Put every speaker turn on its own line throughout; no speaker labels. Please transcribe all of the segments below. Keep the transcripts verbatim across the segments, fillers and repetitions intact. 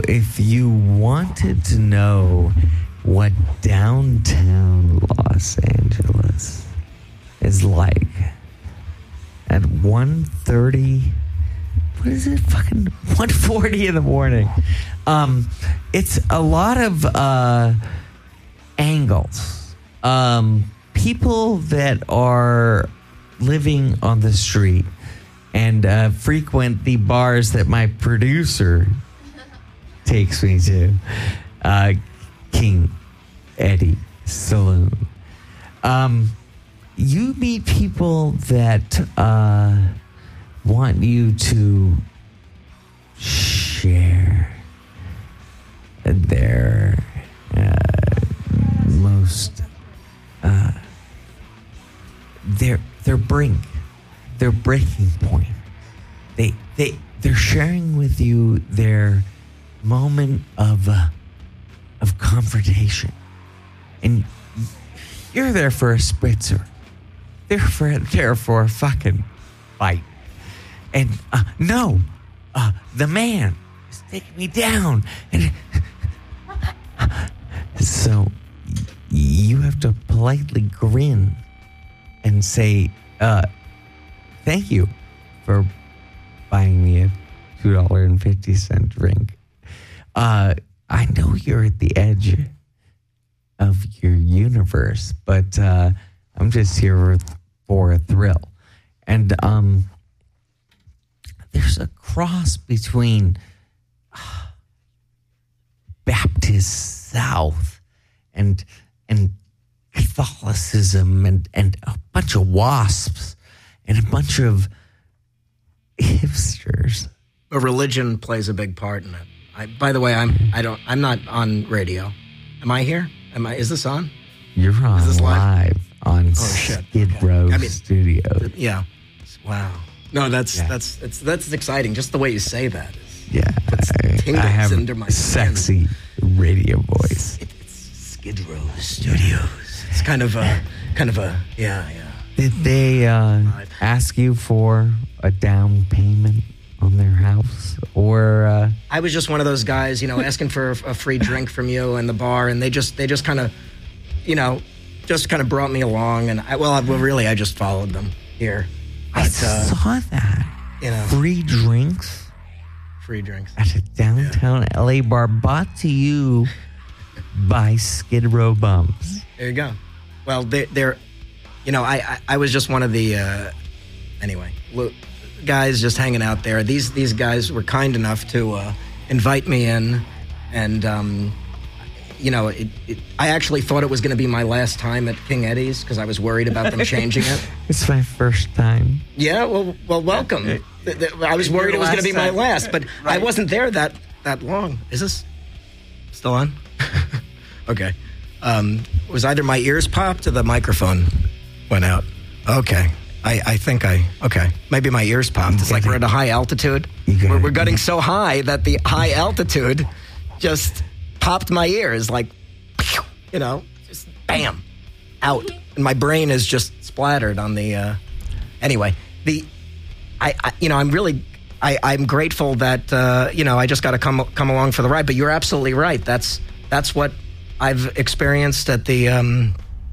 if you wanted to know what downtown Los Angeles is like at one thirty, what is it, fucking one forty in the morning, um, it's a lot of uh, angles. Um, people that are living on the street and uh, frequent the bars that my producer takes me to, uh, King Eddie Saloon. Um, you meet people that uh, want you to share their uh, most uh, their their brink, their breaking point. They they they're sharing with you their moment of uh, of confrontation, and you're there for a spritzer. They're for there for a fucking fight, and uh, no, uh, the man is taking me down, and so you have to politely grin and say, uh, "Thank you for buying me a two dollar and fifty cent drink. Uh, I know you're at the edge of your universe, but uh, I'm just here for a thrill." And um, there's a cross between uh, Baptist South and and Catholicism and, and a bunch of wasps and a bunch of hipsters.
A religion plays a big part in it. I, by the way, I'm I don't I'm not on radio. Am I here? Am I? Is this on?
You're on
is this live?
live on
oh, shit.
Skid
okay.
Row
I mean,
Studios.
Yeah. Wow. No, that's yeah. that's it's that's exciting. Just the way you say that. Is,
yeah.
I,
I have
under my
sexy
skin.
radio voice.
It, it's Skid Row Studios. It's kind of a kind of a yeah yeah.
Did they uh, ask you for a down payment on their house, or uh...
I was just one of those guys, you know, asking for a free drink from you in the bar, and they just they just kind of, you know, just kind of brought me along, and I, well, I, well, really, I just followed them here. But,
I saw uh, that.
You know,
free drinks,
free drinks
at a downtown yeah. L A bar, brought to you by Skid Row Bums.
There you go. Well, they're, they're you know, I, I I was just one of the uh, anyway. Look, guys just hanging out there. These these guys were kind enough to uh, invite me in, and um, you know, it, it, I actually thought it was going to be my last time at King Eddie's because I was worried about them changing it.
It's my first time.
Yeah, well, well, welcome. The, the, I was worried it was going to be my last, but right. I wasn't there that that long. Is this still on? Okay. Um, it was either my ears popped or the microphone went out. Okay. I, I think I, okay, maybe my ears popped. It's like we're at a high altitude. We're, we're getting so high that the high altitude just popped my ears, like, you know, just bam, out. And my brain is just splattered on the, uh, anyway, the, I, I you know, I'm really, I, I'm grateful that, uh, you know, I just got to come come along for the ride. But you're absolutely right. That's that's what I've experienced at the, um,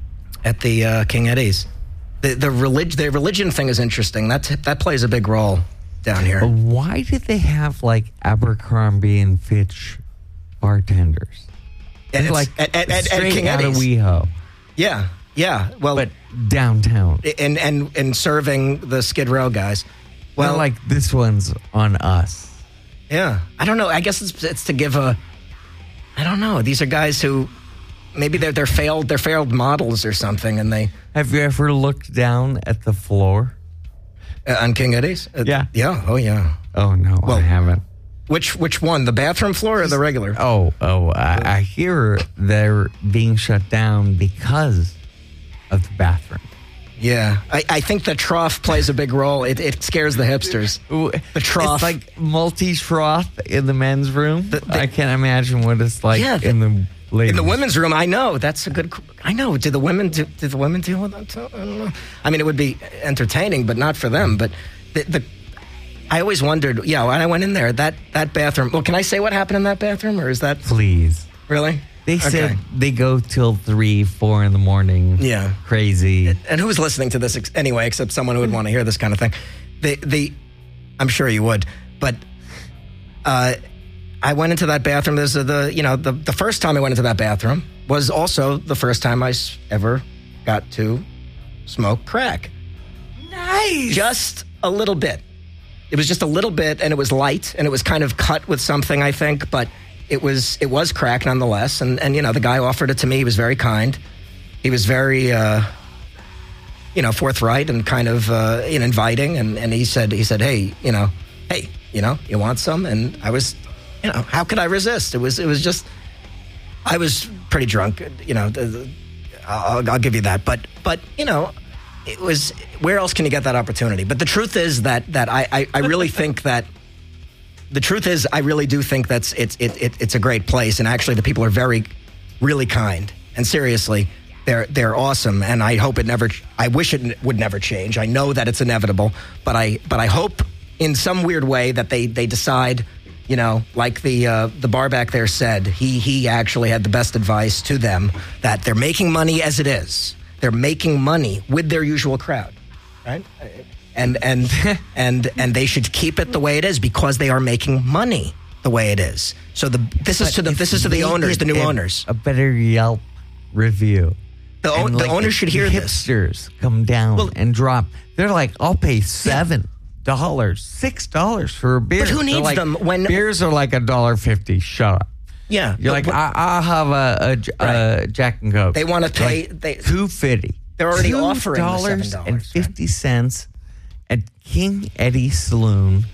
at the uh, King Eddie's. The the religion the religion thing is interesting. That that plays a big role down here.
Why did they have like Abercrombie and Fitch bartenders?
And
like
at, at, at,
straight
at King
out
Eddie's.
of WeHo.
Yeah, yeah. Well,
but downtown
and and and serving the Skid Row guys. Well,
Not like this one's on us.
Yeah, I don't know. I guess it's it's to give a. I don't know. These are guys who. Maybe they're they're failed they're failed models or something, and they.
Have you ever looked down at the floor
uh, on King Eddie's? Uh,
yeah,
yeah. Oh yeah.
Oh no, well, I haven't.
Which which one? The bathroom floor or the regular?
Oh oh, I, I hear they're being shut down because of the bathroom.
Yeah, I, I think the trough plays a big role. It it scares the hipsters. The trough,
it's like multi-trough in the men's room.
The, the,
I can't imagine what it's like
yeah, the,
in the. Ladies.
In the women's room, I know that's a good. I know. Did the women do? Did the women deal with that too? I don't know. I mean, it would be entertaining, but not for them. But the, the I always wondered, yeah, when I went in there, that, that bathroom. Well, can I say what happened in that bathroom, or is that
Please.
really?
They
Okay.
said they go till three, four in the morning.
Yeah.
Crazy.
And who's listening to this ex- anyway, except someone who would want to hear this kind of thing? The the, I'm sure you would, but uh, I went into that bathroom. There's the you know the the first time I went into that bathroom was also the first time I s- ever got to smoke crack.
Nice.
Just a little bit. It was just a little bit, and it was light, and it was kind of cut with something, I think, but it was it was crack nonetheless. And and you know the guy offered it to me. He was very kind. He was very. Uh, you know, forthright and kind of uh, you know, inviting, and, and he said, he said, hey, you know, hey, you know, you want some? And I was, you know, how could I resist? It was, it was just, I was pretty drunk, you know. The, the, I'll, I'll give you that, but, but you know, it was. Where else can you get that opportunity? But the truth is that that I, I, I really think that. The truth is, I really do think that's it's it, it it's a great place, and actually, the people are very, really kind, and seriously. They're they're awesome, and I hope it never. I wish it would never change. I know that it's inevitable, but I but I hope in some weird way that they, they decide, you know, like the uh, the bar back there said. He he actually had the best advice to them that they're making money as it is. They're making money with their usual crowd, right? And and and and they should keep it the way it is because they are making money the way it is. So the this is
But
to the
if
this is to the
they
owners, the
did
new
a-
owners.
A better Yelp review.
The, own,
And,
the
like,
owners should hear
the
this.
hipsters come down
Well-
and drop. They're like, I'll pay seven dollars, six dollars for a beer.
But who
They're
needs
like,
them when-
beers are like a dollar fifty? Shut up.
Yeah,
You're
but-
like,
but
I, I'll have a, a, j- a Jack and Coke.
They wanna
They're
pay-
like,
they-
two fifty.
They're already offering the seven dollars,
and fifty cents at King Eddie Saloon,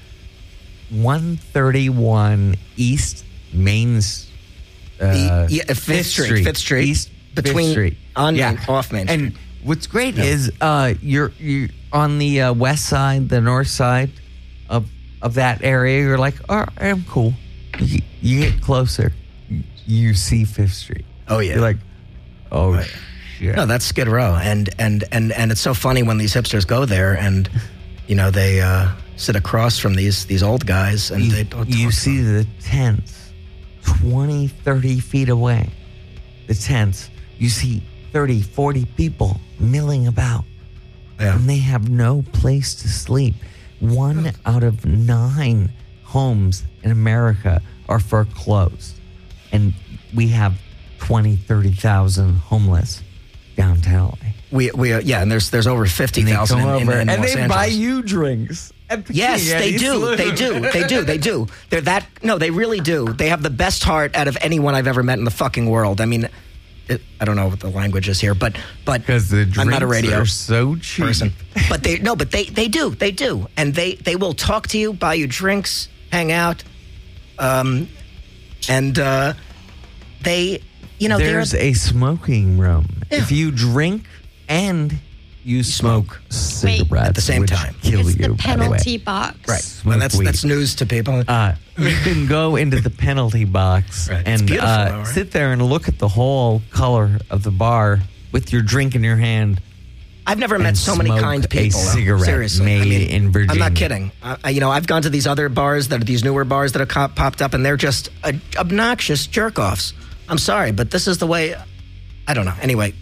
one thirty one East Main's. Uh,
E- yeah, Fifth Street, Fifth Street,
East
between-
Fifth Street.
on Main- off Main
And
Street.
what's great is uh, you're you on the uh, west side, the north side of of that area. You're like, oh, I'm cool. You, you get closer, you, you see Fifth Street.
Oh, yeah.
You're like, oh shit.
No, that's Skid Row, and and and and it's so funny when these hipsters go there, and you know they uh, sit across from these these old guys, and
you,
they don't
you
talk
see the tents twenty, thirty feet away. The tents. You see thirty, forty people milling about.
Yeah.
And they have no place to sleep. One out of nine homes in America are foreclosed. And we have twenty, thirty thousand homeless downtown L A.
We we uh, yeah, and there's there's over fifty
And they
thousand
come
in, in,
over
in
and
Los
they
Angeles.
buy you drinks. At the
Yes,
King
they
Eddie
do.
Saloon.
They do. They do. They do. They're that. No, they really do. They have the best heart out of anyone I've ever met in the fucking world. I mean, it, I don't know what the language is here, but but
Because the drinks
I'm not a radio
are so cheap.
person. But they no, but they they do. They do, and they they will talk to you, buy you drinks, hang out, um, and uh, they you know
There's
they're
a smoking room.
Yeah.
If you drink and you smoke, cigarettes
At the same
which
time.
kill
It's
you.
the
by
penalty
way.
box.
right.
Smoke
Well, that's
weed.
that's news to people.
Uh, you can go into the penalty box
Right. It's
and
beautiful,
uh,
though, right?
sit there and look at the whole color of the bar with your drink in your hand.
I've never met
and
so many
smoke
kind
a
people. though.
cigarette
Seriously,
made
I mean,
in
I'm
Virginia.
not kidding. I, I- you know, I've gone to these other bars that are these newer bars that have co- popped up, and they're just uh, obnoxious jerk offs. I'm sorry, but this is the way. I don't know. Anyway,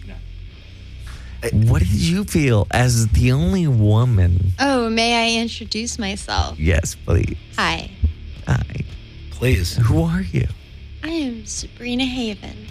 What did you feel as the only woman?
Oh, may I introduce myself?
Yes, please.
Hi,
Hi.
please.
Who are you?
I am Sabrina Haven.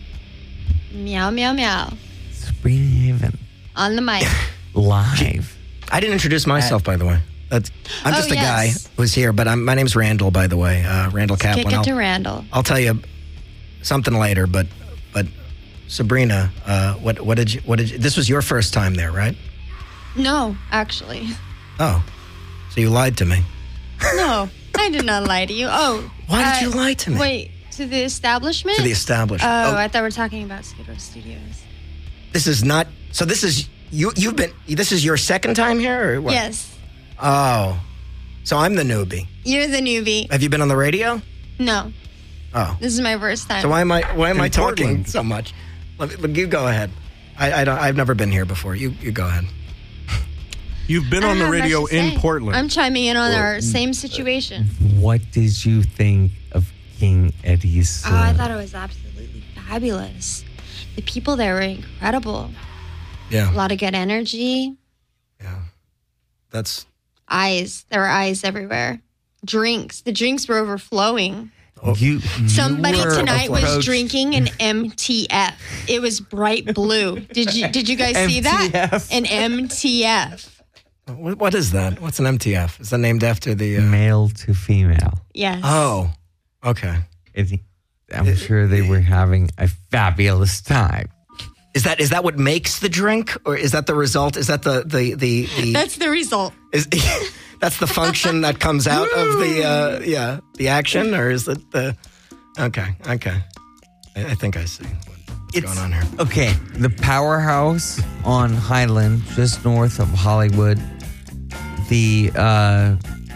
Meow, meow, meow.
Sabrina Haven.
On the mic.
Live.
I didn't introduce myself, by the way. That's, I'm
Oh,
just a
yes.
guy who's here, but I'm, my name's Randall, by the way. Uh, Randall Kaplan.
Kick it
I'll,
to Randall.
I'll tell you something later, but but Sabrina, uh, what what did you what did you, this was your first time there, right?
No, actually.
Oh, so you lied to me.
No, I did not lie to you. Oh.
Why did
uh,
you lie to me?
Wait, to the establishment?
To the establishment.
Oh,
Oh.
I thought we were talking about Skid Row Studios.
This is not. So this is you. You've been. This is your second time here, or what?
Yes.
Oh, so I'm the newbie.
You're the newbie.
Have you been on the radio?
No,
Oh,
this is my first time.
so why am I why am
In
I talking
Portland.
so much? Let me, you go ahead. I, I don't. I've never been here before. You you go ahead.
You've been
I
on
don't
the
have
radio
much to
in
say.
Portland.
I'm chiming in on our same situation.
What did you think of King Eddie's?
Oh, I
uh,
thought it was absolutely fabulous. The people there were incredible.
Yeah.
A lot of good energy.
Yeah. That's
Eyes. There were eyes everywhere. Drinks. The drinks were overflowing.
You,
Somebody
you were
tonight was
approached-
drinking an M T F. It was bright blue. Did you Did you guys see that?
M T F?
An M T F.
what, what is that? What's an M T F? Is that named after the uh,
male to female.
Yes.
Oh. Okay.
It, I'm sure they were having a fabulous time.
Is that is that what makes the drink, or is that the result? Is that the the the, the
That's the result.
is that's the function that comes out of the uh, yeah the action, or is it the okay okay? I, I think I see what's
It's-
going on here.
Okay, the Powerhouse on Highland, just north of Hollywood. The uh,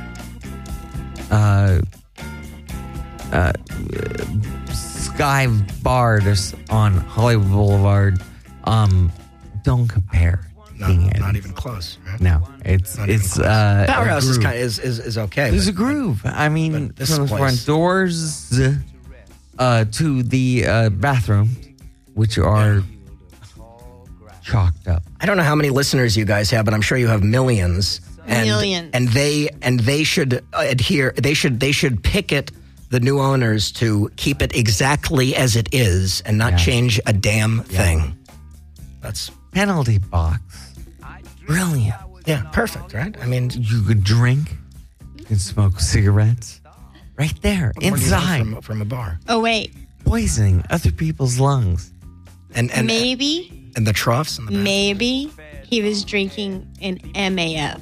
uh, uh, Sky Bar just on Hollywood Boulevard. Um, don't compare.
Not,
King
not
Eddie's.
even close. Right?
No, it's
Not even
it's
close.
uh,
Powerhouse
a
is
groove.
kind of, is, is is okay.
There's
but-
a groove. I mean,
but this
from the
place-
front doors uh, to the uh, bathroom, which are chalked up.
I don't know how many listeners you guys have, but I'm sure you have millions. And,
Millions.
And they and they should adhere. They should they should picket the new owners to keep it exactly as it is and not
Yeah.
change a damn thing. That's
Penalty box. Brilliant.
yeah, perfect, right? I mean,
You could drink. You can smoke cigarettes. Right there,
what more do you want
inside.
from, from a bar,
Oh, wait.
Poisoning other people's lungs.
and and
Maybe,
and the troughs and the bathroom.
maybe he was drinking an M A F.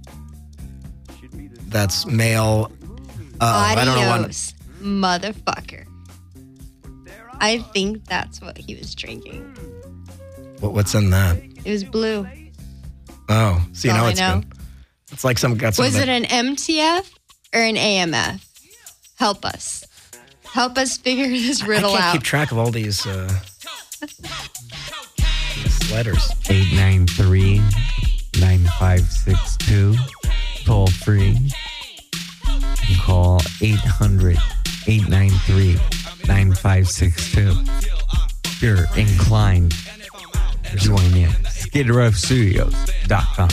That's male. Uh, I don't know what.
Adios, motherfucker. I think that's what he was drinking.
what- What's in that?
It was blue.
Oh, so you
All
know
I
it's
know.
good. It's like some got some.
Was
of
it
the-
an M T F or an A M F? Help us. Help us figure this
I
riddle
can't
out.
keep track of all these, uh, these letters.
eight nine three, nine five six two. Toll free. You can call eight hundred, eight nine three, nine five six two. If you're inclined to join in. skid row studios dot com.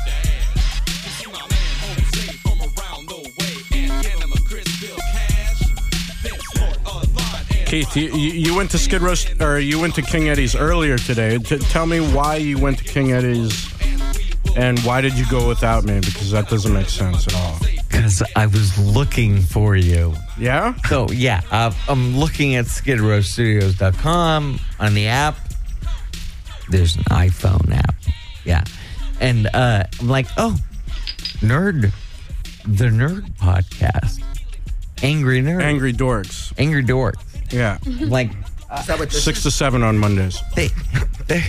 Keith, you, you you went to Skid Row, or you went to King Eddie's earlier today. T- tell me why you went to King Eddie's, and why did you go without me? Because that doesn't make sense at all.
Because I was looking for you.
Yeah?
So, yeah, uh, I'm looking at skid row studios dot com on the app. There's an iPhone app. Yeah. And uh, I'm like, oh, Nerd, the Nerd podcast. Angry Nerd.
Angry Dorks.
Angry Dork.
Yeah.
Like,
Is that what this
Six
is?
to seven on Mondays.
they, they,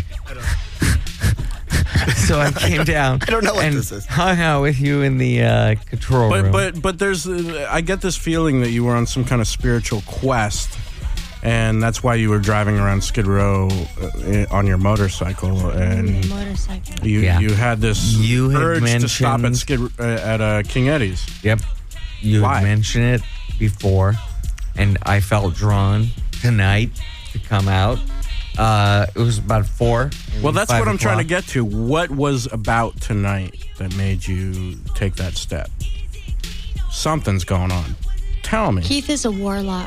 so I came down
I don't know what
and
this is.
hung out with you in the uh, control
But
room.
but but there's uh, I get this feeling that you were on some kind of spiritual quest, and that's why you were driving around Skid Row uh, on your motorcycle, and
Motorcycle.
you
Yeah.
you had this
You had
urge to stop at
mentioned-
Skid uh, at uh, King Eddie's.
Yep. You
Why?
had mentioned it before, and I felt drawn tonight to come out. Uh, it was about four.
Well, that's
five
what I'm trying to
o'clock.
get to. What was about tonight that made you take that step? Something's going on. Tell me.
Keith is a warlock.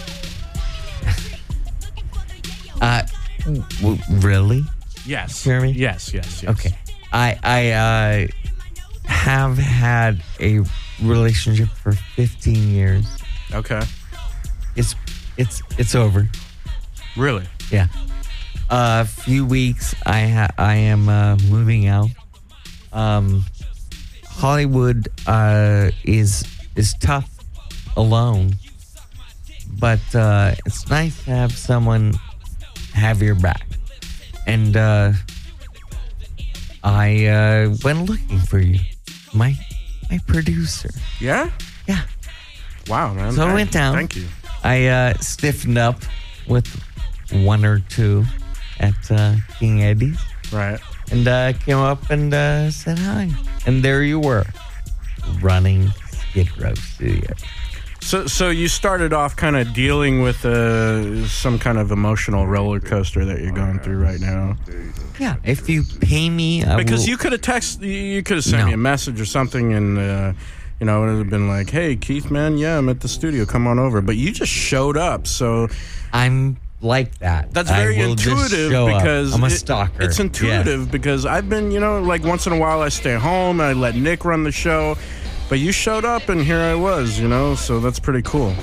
Uh, w- really?
Yes.
Jeremy?
Yes, yes, yes.
Okay. I I uh, have had a relationship for fifteen years.
Okay.
It's it's it's over.
Really?
Yeah. A uh, few weeks. I ha- I am uh, moving out. Um, Hollywood uh, is is tough alone, but uh, it's nice to have someone have your back. And uh, I uh, went looking for you, my my producer.
Yeah?
Yeah.
Wow, man.
So I
Thank-
went down.
Thank you.
I uh, stiffened up with one or two at uh, King Eddie's.
Right.
And uh, came up and uh, said hi. And there you were, running Skid Row Studios.
So, so you started off kind of dealing with uh, some kind of emotional roller coaster that you're going through right now.
Yeah, if you pay me, I
because
will...
you could have texted, you could have sent
No.
me a message or something, and uh, you know, it would have been like, "Hey, Keith, man, yeah, I'm at the studio. Come on over." But you just showed up, so
I'm like that.
that's very
I will just
intuitive
show up.
because
I'm a
it-
stalker.
it's intuitive
Yes.
because I've been, you know, like once in a while I stay home and I let Nick run the show. But you showed up, and here I was, you know, so that's pretty cool.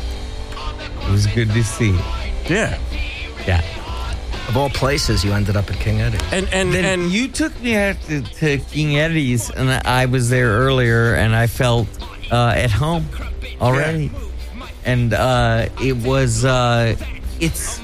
It was good to see.
Yeah.
Yeah.
Of all places, you ended up at King Eddie.
And and
Then
and
you took me out to, to King Eddie's, and I was there earlier, and I felt uh, at home already. And uh, it was, uh, it's,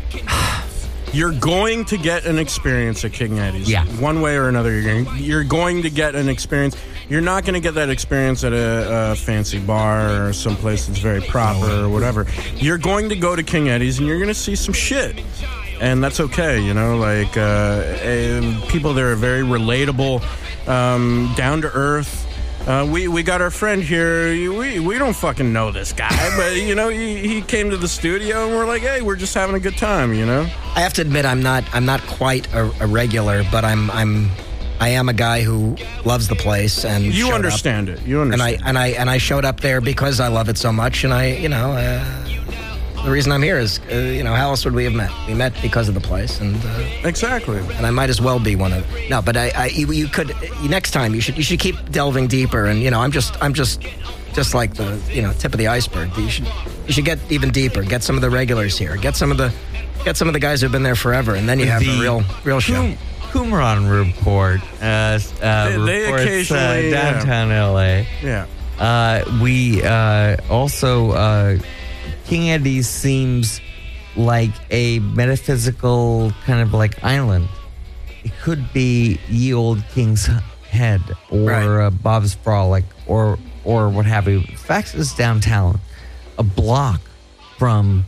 you're going to get an experience at King Eddie's.
Yeah.
One way or another, you're going, you're going to get an experience. You're not going to get that experience at a, a fancy bar or someplace that's very proper or whatever. You're going to go to King Eddie's and you're going to see some shit. And that's okay, you know, like uh, uh, people there are very relatable, um, down to earth. Uh, we, we got our friend here. We we don't fucking know this guy, but you know he, he came to the studio and we're like, hey, we're just having a good time, you know.
I have to admit, I'm not. I'm not quite a, a regular, but I'm. I'm. I am a guy who loves the place, and
You
showed
understand
up.
it. You understand.
And I and I and I showed up there because I love it so much, and I, you know, uh, the reason I'm here is, uh, you know, how else would we have met? We met because of the place, and uh,
exactly.
and I might as well be one of. No, but I, I you, you could next time you should you should keep delving deeper, and you know, I'm just I'm just just like the you know tip of the iceberg. You should you should get even deeper. Get some of the regulars here. Get some of the get some of the guys who've been there forever, and then you have
The
a real real show.
Qum- Qumran report, uh, uh,
They- they
reports uh,
occasionally, yeah.
downtown L A.
Yeah.
Uh, we uh, also, uh, King Eddie's seems like a metaphysical kind of like island. It could be Ye Old King's Head or
Right.
uh, Bob's Frolic or or what have you. The fact is downtown, a block from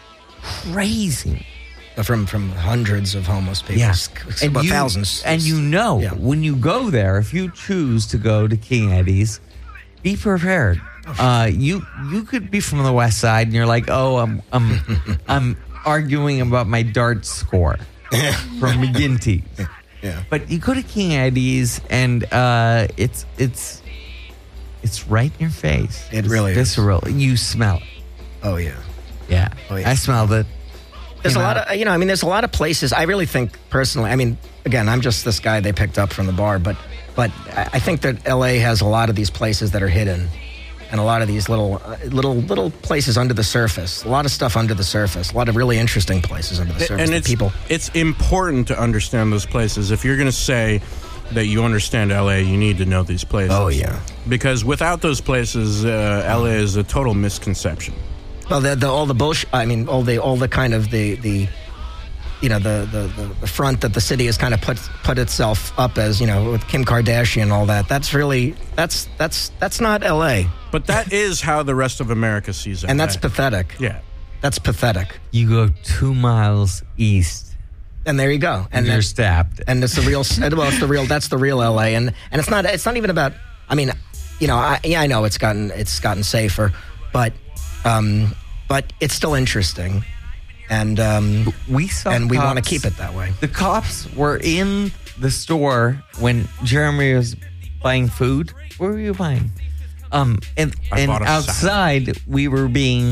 crazy.
From from hundreds of homeless people,
Yeah.
S- well,
you,
thousands,
And you know,
Yeah.
when you go there, if you choose to go to King Eddie's, be prepared. Uh, you you could be from the West Side, and you're like, oh, I'm I'm I'm arguing about my dart score from McGinty's.
Yeah.
But you go to King Eddie's, and uh, it's it's it's right in your face.
It
It's
really is.
visceral. You smell it.
Oh yeah.
Yeah,
Oh, yeah.
I smelled it.
There's
Came
a lot
out.
of, you know, I mean, there's a lot of places. I really think, personally, I mean, again, I'm just this guy they picked up from the bar, but but I I think that L A has a lot of these places that are hidden, and a lot of these little uh, little little places under the surface. A lot of stuff under the surface. A lot of really interesting places under the surface.
And
that
it's
people.
it's important to understand those places. If you're going to say that you understand L A, you need to know these places.
Oh yeah.
Because without those places, uh, L A is a total misconception.
Well, the, the all the bullshit. I mean, all the all the kind of the the. You know, the, the, the, the front that the city has kind of put put itself up as, you know, with Kim Kardashian and all that. That's really, that's that's that's not L A.
But that is how the rest of America sees it.
And that's pathetic.
Yeah.
That's pathetic.
You go two miles east,
And there you go.
and
And
you're
then,
stabbed.
and it's the real, well, it's the real, that's the real L A. And and it's not, it's not even about, I mean, you know, I, yeah, I know it's gotten, it's gotten safer, but, um, but it's still interesting. And, um,
We saw
and we want to
cops-
keep it that way.
The cops were in the store when Jeremy was buying food. What were you buying? Um, and
I
and
bought a
outside we were being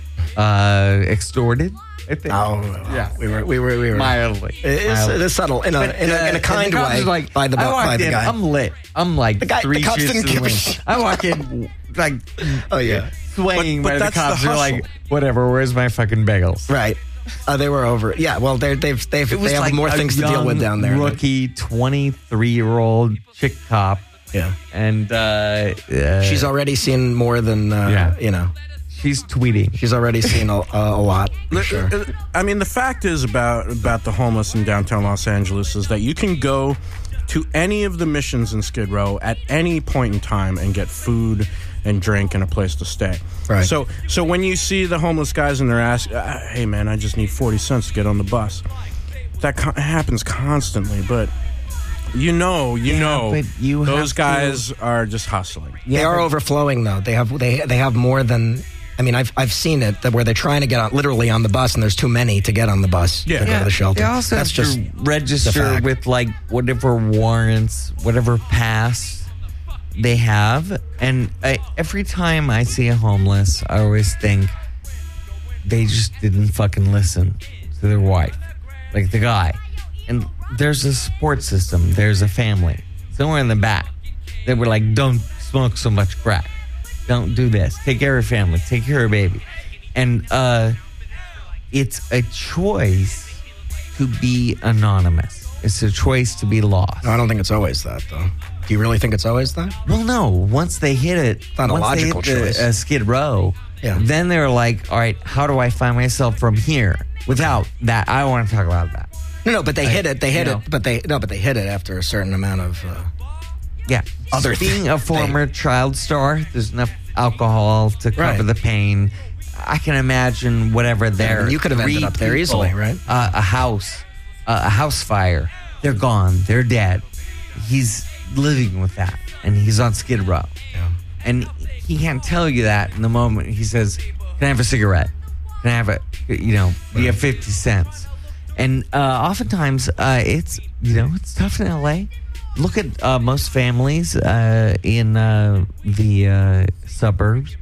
uh, extorted. I think.
Oh,
Yeah.
We were, we were, we were.
Mildly.
It's,
Mildly.
it is subtle in a,
But,
in a, in
uh,
a
and
kind
the cops
way
are like,
by the,
I walked
by the
in,
guy.
I'm lit. I'm like
The guy- the
three
cops
shifts
didn't
to the
give a
wind.
shit.
I walk in like
oh, yeah.
swaying
But- but
by the
that's the
cops. They're like,
hustle.
whatever. Where's my fucking bagels?
Right. Uh, they were over. Yeah, well, they're, they've, they've,
It was
they have
like
more
a
things to deal with
young
down there.
Rookie, twenty-three-year-old chick cop,
Yeah.
and uh, uh,
She's already seen more than, uh,
Yeah.
you know,
she's tweeting.
she's already seen a, a lot, for
Look,
sure.
uh, I mean, the fact is about about the homeless in downtown Los Angeles is that you can go to any of the missions in Skid Row at any point in time and get food and drink and a place to stay.
Right.
So, so when you see the homeless guys and they're asking, uh, "Hey, man, I just need forty cents to get on the bus," that co- happens constantly. But You know, you
Yeah,
know,
but you
those
have
guys
to-
are just hustling.
they
Yeah,
are
but-
overflowing though. They have they they have more than. I mean, I've I've seen it that where they're trying to get on, literally on the bus, and there's too many to get on the bus
Yeah.
to go
Yeah,
to the shelter.
They also
That's
have
just
to register
fact.
with like whatever warrants, whatever pass they have. And I, every time I see a homeless, I always think they just didn't fucking listen to their wife, like the guy. And there's a support system. There's a family somewhere in the back that were like, don't smoke so much crack. Don't do this. Take care of your family. Take care of your baby. And uh, it's a choice to be anonymous. It's a choice to be lost.
No, I don't think it's always that though. Do you really think it's always that?
Well, no. Once they hit it,
not a
once
logical
they hit
choice.
the, uh, Skid Row,
Yeah.
then they're like, all right, how do I find myself from here? Without that, I don't want to talk about that.
No, no, but they hit it. They hit
you
it.
know.
But they no, but they hit it after a certain amount of. Uh,
Yeah.
Other
Being
thi-
a former child star, there's enough alcohol to cover
Right.
the pain. I can imagine whatever there.
you could have ended
three
up there
people,
easily, right?
Uh, a house, uh, a house fire. They're gone. They're dead. He's living with that, and he's on Skid Row.
Yeah.
And he can't tell you that in the moment. He says, "Can I have a cigarette? Can I have a, you know, do you have fifty cents?" And uh, oftentimes, uh, it's you know, it's tough in L A. Look at uh, most families uh, in uh, the uh, suburbs.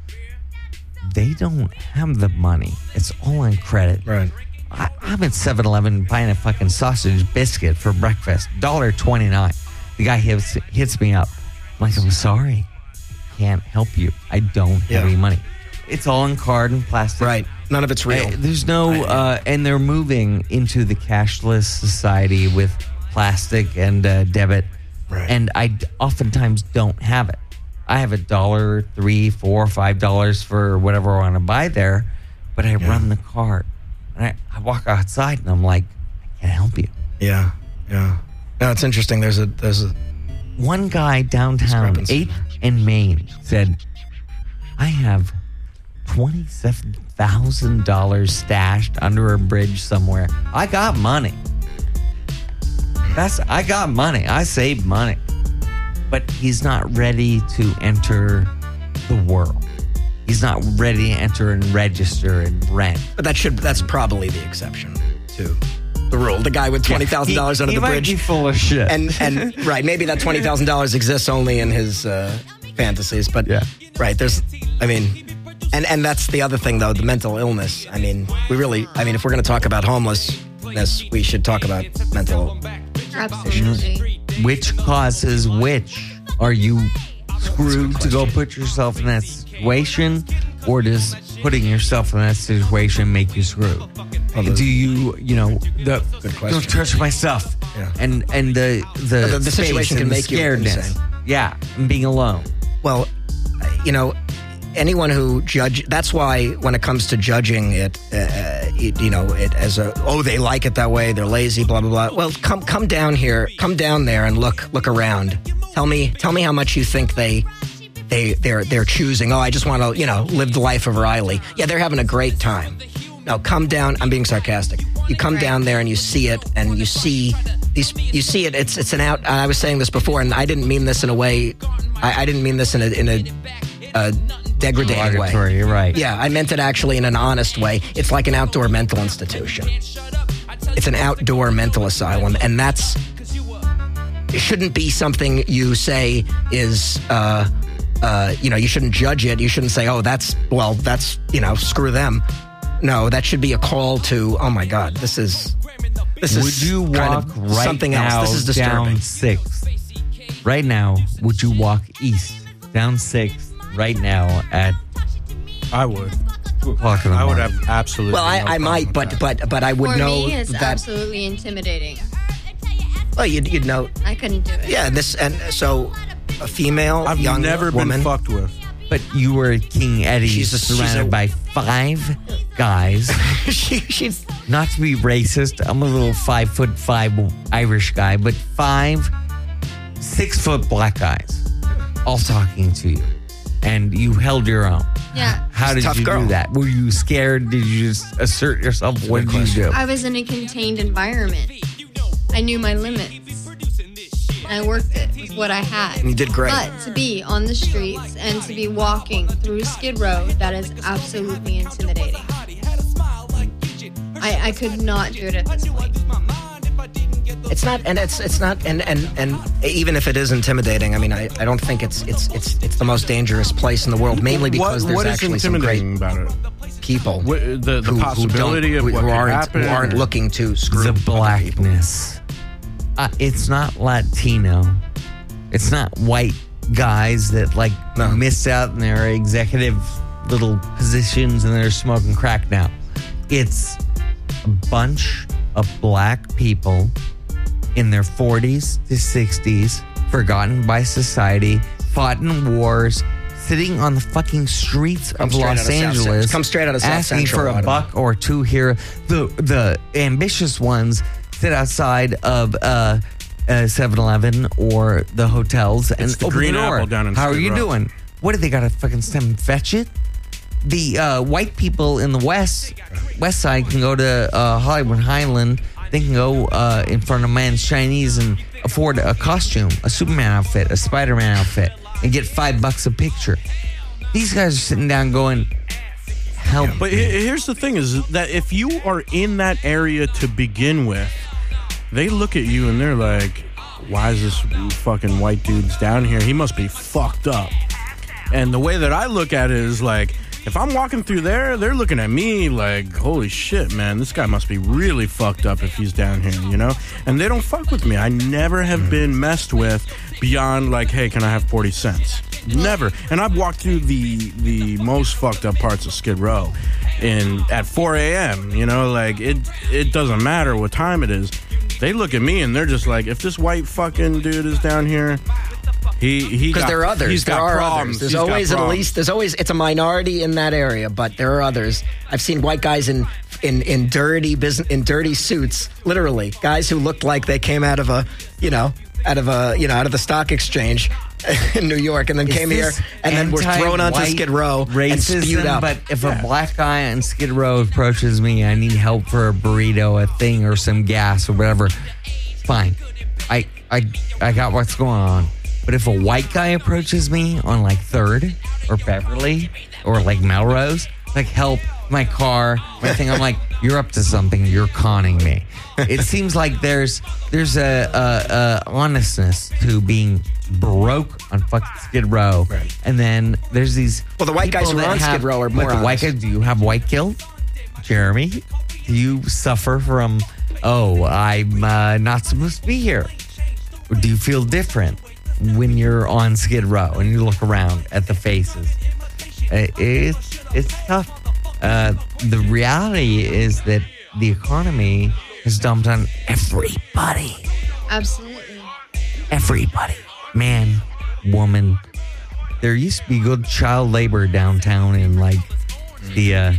They don't have the money. It's all on credit.
Right.
I, I'm at seven eleven buying a fucking sausage biscuit for breakfast, one dollar twenty-nine. The guy hits, hits me up. I'm like, I'm sorry. I can't help you. I don't have
Yeah.
any money. It's all in card and plastic.
Right. None of it's real.
Uh, there's no, uh, and they're moving into the cashless society with plastic and uh, debit.
Right.
And I d- oftentimes don't have it. I have a dollar, three, four, five dollars for whatever I want to buy there, but I run the card. And I, I walk outside and I'm like, I can't help you.
Yeah. Yeah. No, it's interesting. There's a there's a
One guy downtown,
Discrepancy.
eighth and Main, said, I have twenty-seven thousand dollars stashed under a bridge somewhere. I got money. That's I got money. I saved money. But he's not ready to enter the world. He's not ready to enter and register and rent.
but that should that's probably the exception to the rule. The guy with twenty thousand dollars
He-
under
he
the
might
bridge.
be full of shit.
and and right, maybe that twenty thousand dollars exists only in his uh, fantasies. But
Yeah.
right, there's, I mean, and and that's the other thing though, the mental illness. I mean, we really, I mean, if we're going to talk about homelessness, we should talk about mental.
Absolutely.
Which causes which? Are you screwed to go put yourself in that situation, or does putting yourself in that situation make you screwed? Do you, you know, the
Good question.
don't touch my stuff,
Yeah.
and and the the,
The- the
space
situation
and
can
the
make you
scaredness.
insane.
Yeah, and being alone.
Well, you know, anyone who judge, that's why when it comes to judging it, uh, it, you know, it as a, oh, they like it that way, they're lazy, blah, blah, blah. Well, come come down here, come down there and look look around. Tell me tell me how much you think they they they're they're choosing. Oh, I just want to, you know, live the life of Riley. Yeah, they're having a great time. No, come down. I'm being sarcastic. You come down there and you see it, and you see these. You see it. It's it's an out. I was saying this before, and I didn't mean this in a way. I, I didn't mean this in a in a, a degrading way.
Derogatory, you're right.
Yeah, I meant it actually in an honest way. It's like an outdoor mental institution. It's an outdoor mental asylum, and that's it shouldn't be something you say is. Uh, uh, you know, you shouldn't judge it. You shouldn't say, "Oh, that's well, that's you know, screw them." No, that should be a call to, oh my God, this is this is
Would you
kind
walk
of
right
something
now
else. This is disturbing.
down Sixth? Right now, would you walk east down Sixth right now at
I would.
two o'clock in the
I would
morning?
have absolutely.
Well, I,
no
I
problem
might,
with
but
that.
but but I would
For
know
me, it's
that.
absolutely intimidating.
Well, you'd, you'd know.
I couldn't do it.
Yeah, this and so a female,
I've
young
never
woman.
been fucked with.
But you were at King Eddie's
She's a- she's
surrounded
a-
by five guys.
she, she's
Not to be racist, I'm a little five foot five Irish guy, but five six foot black guys all talking to you. And you held your own.
Yeah.
How did
tough
you
girl.
do that? Were you scared? Did you just assert yourself? What did you do?
I was in a contained environment. I knew my limits. and I worked it with what I had.
And you did great.
But to be on the streets and to be walking through Skid Row, that is absolutely intimidating. I, I could not do it at this point.
It's not, and it's it's not, and, and, and even if it is intimidating, I mean, I, I don't think it's it's it's it's the most dangerous place in the world. Mainly because
what,
there's
what
actually some great
about it?
people,
what, the, the
who,
possibility
who
of what
who
could
aren't
happen,
who aren't
or?
looking to screw
The
other people.
blackness. Uh, it's not Latino. It's not white guys that like
No.
missed out in their executive little positions and they're smoking crack now. It's a bunch of black people in their forties to sixties, forgotten by society, fought in wars, sitting on the fucking streets
Come
of
straight out
Los
of South
Angeles,
Central. Come straight out of South
asking
Central,
for
a lot
a
of
buck or two here. The the ambitious ones sit outside of uh, uh, seven eleven or the hotels and
the
open
Green
the door.
Apple down in
How are
Skid
you
Row.
doing? What do they got to fucking stem and fetch it? The uh, white people in the west west side can go to uh, Hollywood Highland. They can go uh, in front of Man's Chinese and afford a costume, a Superman outfit, a Spider-Man outfit, and get five bucks a picture. These guys are sitting down going, help
But
me.
he- here's the thing is that if you are in that area to begin with, they look at you and they're like, why is this fucking white dude's down here? He must be fucked up. And the way that I look at it is like, if I'm walking through there, they're looking at me like, holy shit, man, this guy must be really fucked up if he's down here, you know? And they don't fuck with me. I never have been messed with beyond like, hey, can I have forty cents? Never. And I've walked through the the most fucked up parts of Skid Row in at four a.m., you know? Like, it it doesn't matter what time it is. They look at me and they're just like, if this white fucking dude is down here, he he
Because
got-
there are others.
he's
There
got
are
problems.
others. There's
He's got
always at
problems.
least. There's always. It's a minority in that area, but there are others. I've seen white guys in in in dirty business in dirty suits, literally guys who looked like they came out of a you know out of a you know out of the stock exchange in New York, and then
Is
came here
this
and then were thrown onto
anti-white
Skid Row
racism,
and spewed up.
But if a black guy on Skid Row approaches me, I need help for a burrito, a thing, or some gas or whatever. Fine, I I I got what's going on. But if a white guy approaches me on like Third or Beverly or like Melrose, like help my car, my thing, I'm like, you're up to something. You're conning me. It seems like there's there's a, a, a honestness to being broke on fucking Skid Row,
Right.
and then there's these.
Well, the white guys
people
who are
that
on
have-
Skid Row are
but
more
the white
honest.
guys. Do you have white guilt, Jeremy? Do you suffer from? Oh, I'm uh, not supposed to be here. Or do you feel different when you're on Skid Row and you look around at the faces? Uh, It's it's tough. Uh, the reality is that the economy has dumped on everybody.
Absolutely.
Everybody. Man, woman. There used to be good child labor downtown in like the uh,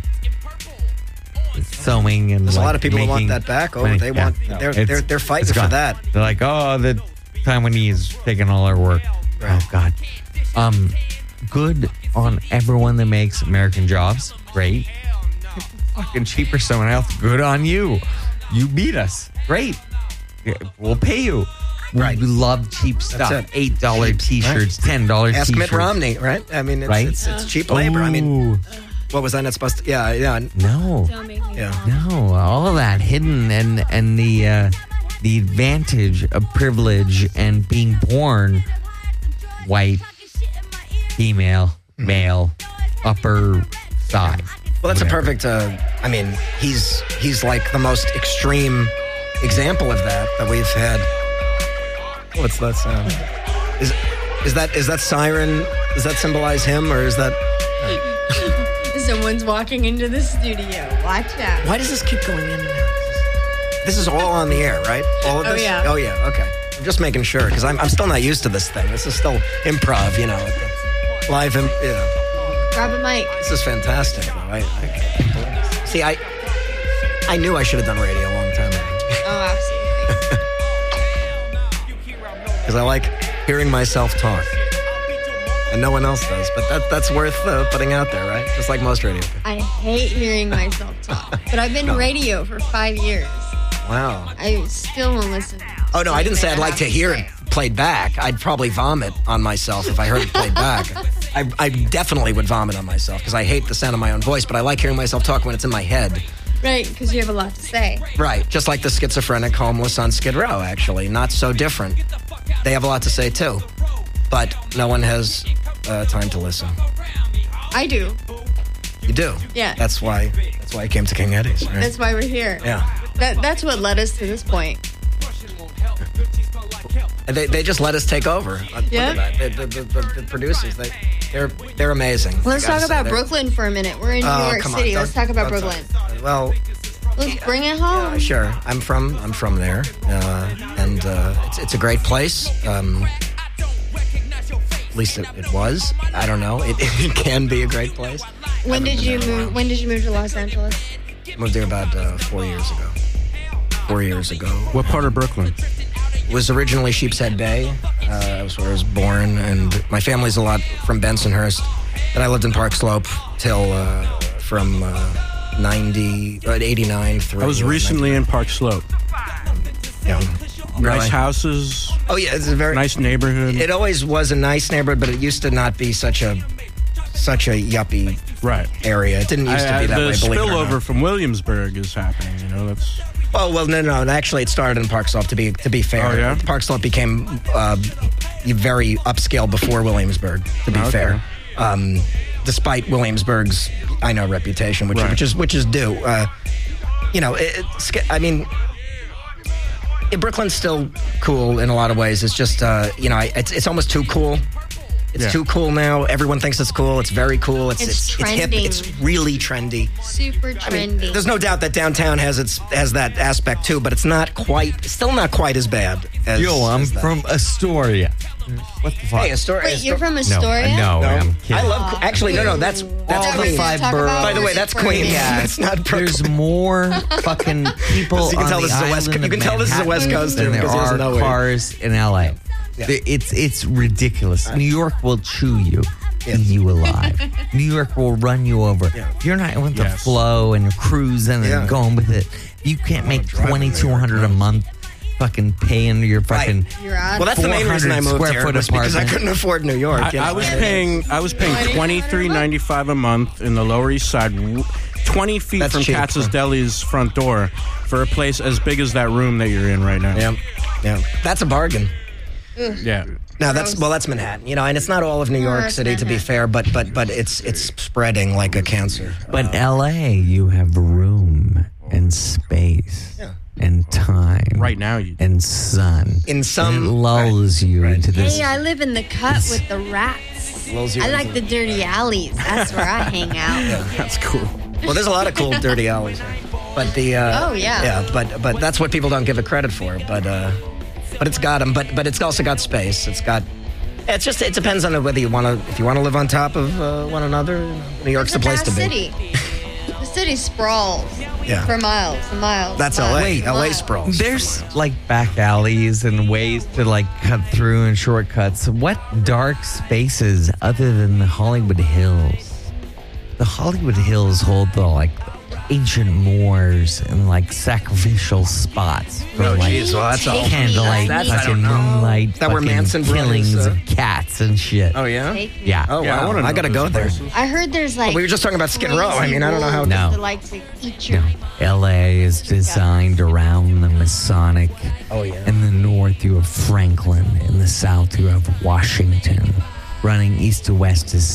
sewing and
There's a
like,
lot of people who want
making
that back. Oh,
money.
they want.
no,
they're,
it's-
they're they're fighting
it's
for
gone.
that.
They're like, oh, the Taiwanese taking all our work.
Right.
Oh God. Um, good on everyone that makes American jobs. Great. Fucking cheaper someone else. Good on you. You beat us. Great. Yeah, we'll pay you.
Right.
We love cheap stuff.
it.
Eight dollar
Cheap,
T-shirts, ten dollar
Ask
T-shirts.
Mitt Romney, right? I mean, it's,
Right?
it's, it's cheap labor. I mean,
Ooh,
what was I not supposed to? Yeah, yeah,
no,
Don't make me
yeah.
no, all of that hidden and and the uh, the advantage of privilege and being born white, female, male, upper side.
Well, that's a
whatever.
perfect. Uh, I mean, he's he's like the most extreme example of that that we've had. What's that sound? Is is that is that siren? Does that symbolize him, or is that?
Someone's walking into the studio. Watch out.
Why does this keep going in and out? This is all on the air, right? All of
Oh,
this?
yeah.
Oh yeah. Okay. I'm just making sure because I'm I'm still not used to this thing. This is still improv, you know, live. Im- you know.
Grab a mic.
This is fantastic, though. I, I can't believe this. See, I I knew I should have done radio a long time ago
Oh, absolutely.
because I like hearing myself talk, and no one else does. But that that's worth uh, putting out there, right? Just like most radio.
I hate hearing myself talk, but I've been radio for five years.
Wow.
I still won't listen.
Oh no, I didn't say I'd like to hear played back, I'd probably vomit on myself if I heard it played back. I, I definitely would vomit on myself because I hate the sound of my own voice, but I like hearing myself talk when it's in my head.
Right, because you have a lot to say.
Right, just like the schizophrenic homeless on Skid Row, actually. Not so different. They have a lot to say, too. But no one has uh, time to listen.
I do.
You do?
Yeah.
That's why That's why I came to King Eddie's. Right?
That's why we're here.
Yeah.
That, that's what led us to this point.
And they, they just let us take over. Uh,
Yeah.
Look at that. The, the, the, the producers, they, they're they're amazing.
Let's
I
talk
gotta say,
about
they're-
Brooklyn for a minute. We're in New
Oh,
York
come on,
City.
don't-
Let's talk about
don't
Brooklyn.
talk- Well,
Let's bring it home.
Uh, sure. I'm from I'm from there, uh, and uh, it's it's a great place. Um, at least it, it was. I don't know. It, it can be a great place.
When
Haven't
did you
been there in a
move?
while.
When did you move to Los Angeles?
Moved there about uh, four years ago. Four years ago.
What part of Brooklyn?
Was originally Sheepshead Bay. Uh, that was where I was born, and my family's a lot from Bensonhurst. And I lived in Park Slope till uh, from uh, ninety, uh, eighty-nine through.
I was
uh,
recently in Park Slope.
Yeah.
Nice
Really?
houses,
Oh yeah, it's a very
nice neighborhood.
It always was a nice neighborhood, but it used to not be such a such a yuppie
right.
area. It didn't used to
I-
be that
the
way. Believe it or
spillover
not.
from Williamsburg is happening. You know, that's
Oh well, no, no. Actually, it started in Park Slope. To be to be fair,
Oh, yeah?
Park Slope became uh, very upscale before Williamsburg. To be
Okay.
fair, um, despite Williamsburg's I know reputation, which
Right.
which is which is due. Uh, you know, it, it's, I mean. Yeah, Brooklyn's still cool in a lot of ways. It's just, uh, you know, I- it's it's almost too cool. It's
Yeah.
too cool now. Everyone thinks it's cool. It's very cool. It's
It's
it's, it's hip.
trending.
It's really trendy.
Super
I
trendy.
mean, there's no doubt that downtown has its has that aspect too, but it's not quite, still not quite as bad. As,
Yo, I'm
as that.
from Astoria. What the fuck?
Hey, Astoria.
Wait, you're from
no,
Astoria?
no,
No,
I'm kidding.
I love. Actually, no, no. That's that's
All the
Queens.
five
Talk about
boroughs.
By the way, that's
Brooklyn.
Queens.
Yeah,
It's not Brooklyn.
There's more fucking people
You can
on
tell
the
this is a West-
island
you can
of
tell this is a West
Manhattan
Coaster
than there
because there's
are
no way.
cars in L A.
Yeah.
The- It's it's ridiculous. New York will chew you,
Yeah.
eat you alive. New York will run you over.
Yeah.
If you're not with the
Yes.
flow and cruising
Yeah.
and going with it, you can't make
driving
twenty two hundred a month. Fucking paying your fucking.
You're out.
Well, that's the main reason I moved
square
here
foot
was because I
apartment.
couldn't afford New York.
I,
you know?
I was paying. I was paying twenty three ninety five a month in the Lower East Side, w- twenty feet
That's
from
cheap.
Katz's Deli's front door, for a place as big as that room that you're in right now.
Yeah, yeah. That's a bargain.
Yeah.
No, that's well, that's Manhattan, you know, and it's not all of New York
it's
City, to be
Manhattan.
fair, but but but it's it's spreading like a cancer.
But L A, you have room and space
Yeah.
and time.
Right now, you.
And sun.
In some-
And it lulls you
Right.
into this.
Hey, I live in the cut with the rats.
Lulls you
I
into
like the dirty alleys. That's where I hang out.
That's cool.
Well, there's a lot of cool dirty alleys, here. but the uh,
Oh, yeah.
yeah, but but that's what people don't give it credit for. But uh, but it's got them. But but it's also got space. It's got. It's just it depends on whether you want to if you want to live on top of uh, one another. New York's
It's
the
a
place to
vast
be.
city. The city sprawls
Yeah.
for miles and miles.
That's
miles,
L A.
Wait,
L A
miles.
sprawls.
There's like back alleys and ways to like cut through and shortcuts. What dark spaces other than the Hollywood Hills? The Hollywood Hills hold the like ancient moors and like sacrificial spots for
Oh,
like
geez, well, that's all-
candlelight,
That's-
I
fucking
don't know.
moonlight,
That were
fucking
Manson brothers,
killings
uh,
of cats and shit.
Oh yeah.
Take me.
Yeah.
Oh
Yeah, I
wow.
want to.
I gotta go there.
I heard there's like.
we were just talking about Skid Row. I mean, I don't know how-
crazy
No.
wolves that like to eat your.
No, L A is designed around the Masonic.
Oh, yeah.
In the north, you have Franklin. In the south, you have Washington. Running east to west is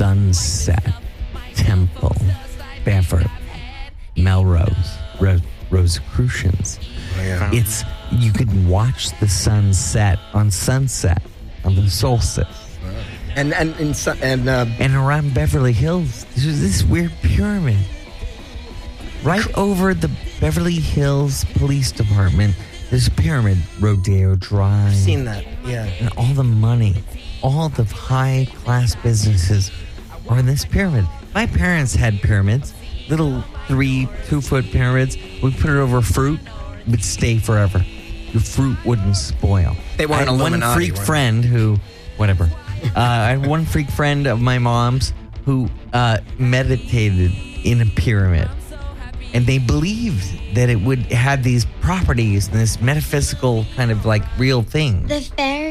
Sunset, Temple, Bedford, Melrose, Ro- Rosicrucians.
Oh, yeah.
It's you could watch the sun set on sunset on the solstice.
And and and, so- and uh,
And around Beverly Hills, there's this weird pyramid. Right over the Beverly Hills Police Department, there's a pyramid, Rodeo Drive.
I've seen that. Yeah.
And all the money, all the high class businesses are in this pyramid. My parents had pyramids, little three, two foot pyramids. We put it over fruit, it would stay forever. Your fruit wouldn't spoil.
They weren't
I had one
Illuminati,
freak
were they?
friend who, whatever. uh, I had one freak friend of my mom's who uh, meditated in a pyramid. And they believed that it would have these properties and this metaphysical kind of like real thing.
The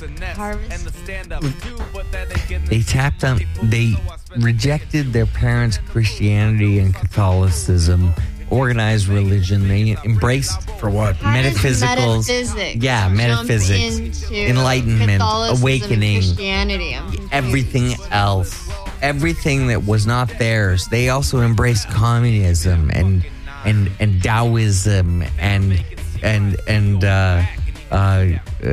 Harvest.
They tapped on, they rejected their parents' Christianity and Catholicism, organized religion. They embraced
For what?
How does
Metaphysicals.
metaphysics
Yeah,
jump
metaphysics,
into
enlightenment,
Catholicism,
awakening,
Christianity. I'm confused.
everything else, everything that was not theirs. They also embraced communism and and and Taoism and and and uh, uh, uh,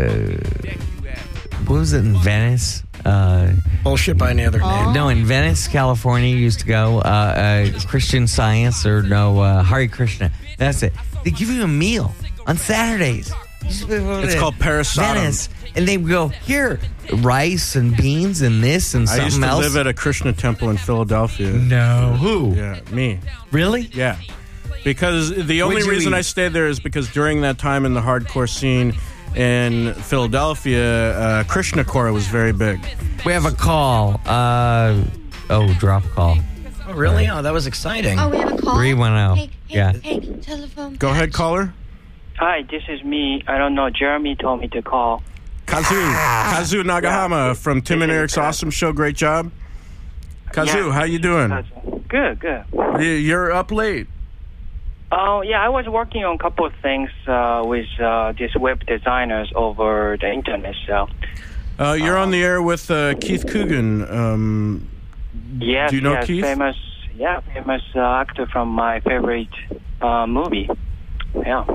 what was it in Venice? Uh,
Bullshit by any other name.
no, in Venice, California, you used to go uh, uh, Christian Science or no uh, Hare Krishna. That's it. They give you a meal on Saturdays.
It's called Parasodom.
Venice, and they would go here, rice and beans and this and
I
something
used to
else.
live at a Krishna temple in Philadelphia.
no, who?
Yeah, me.
Really?
Yeah. Because the only
Where'd you
reason
eat?
I stayed there is because during that time in the hardcore scene in Philadelphia, uh, Krishnacore was very big.
We have a call. Uh, oh, drop call.
Oh, really? Oh, that was exciting.
Oh, we have a call?
three one oh.
Hey, hey,
Yeah.
hey, telephone.
Go ahead, caller.
Hi, this is me. I don't know. Jeremy told me to call.
Kazu. Kazu Nagahama from Tim and Eric's Awesome Show. Great job. Kazu,
Yeah.
how you doing?
Good, good.
You- You're up late.
Oh, yeah, I was working on a couple of things uh, with uh, these web designers over the internet. So,
Uh, you're on the air with uh, Keith Coogan. Um,
yes,
Do you know
yes,
Keith?
famous, yeah, famous uh, actor from my favorite uh, movie. Yeah,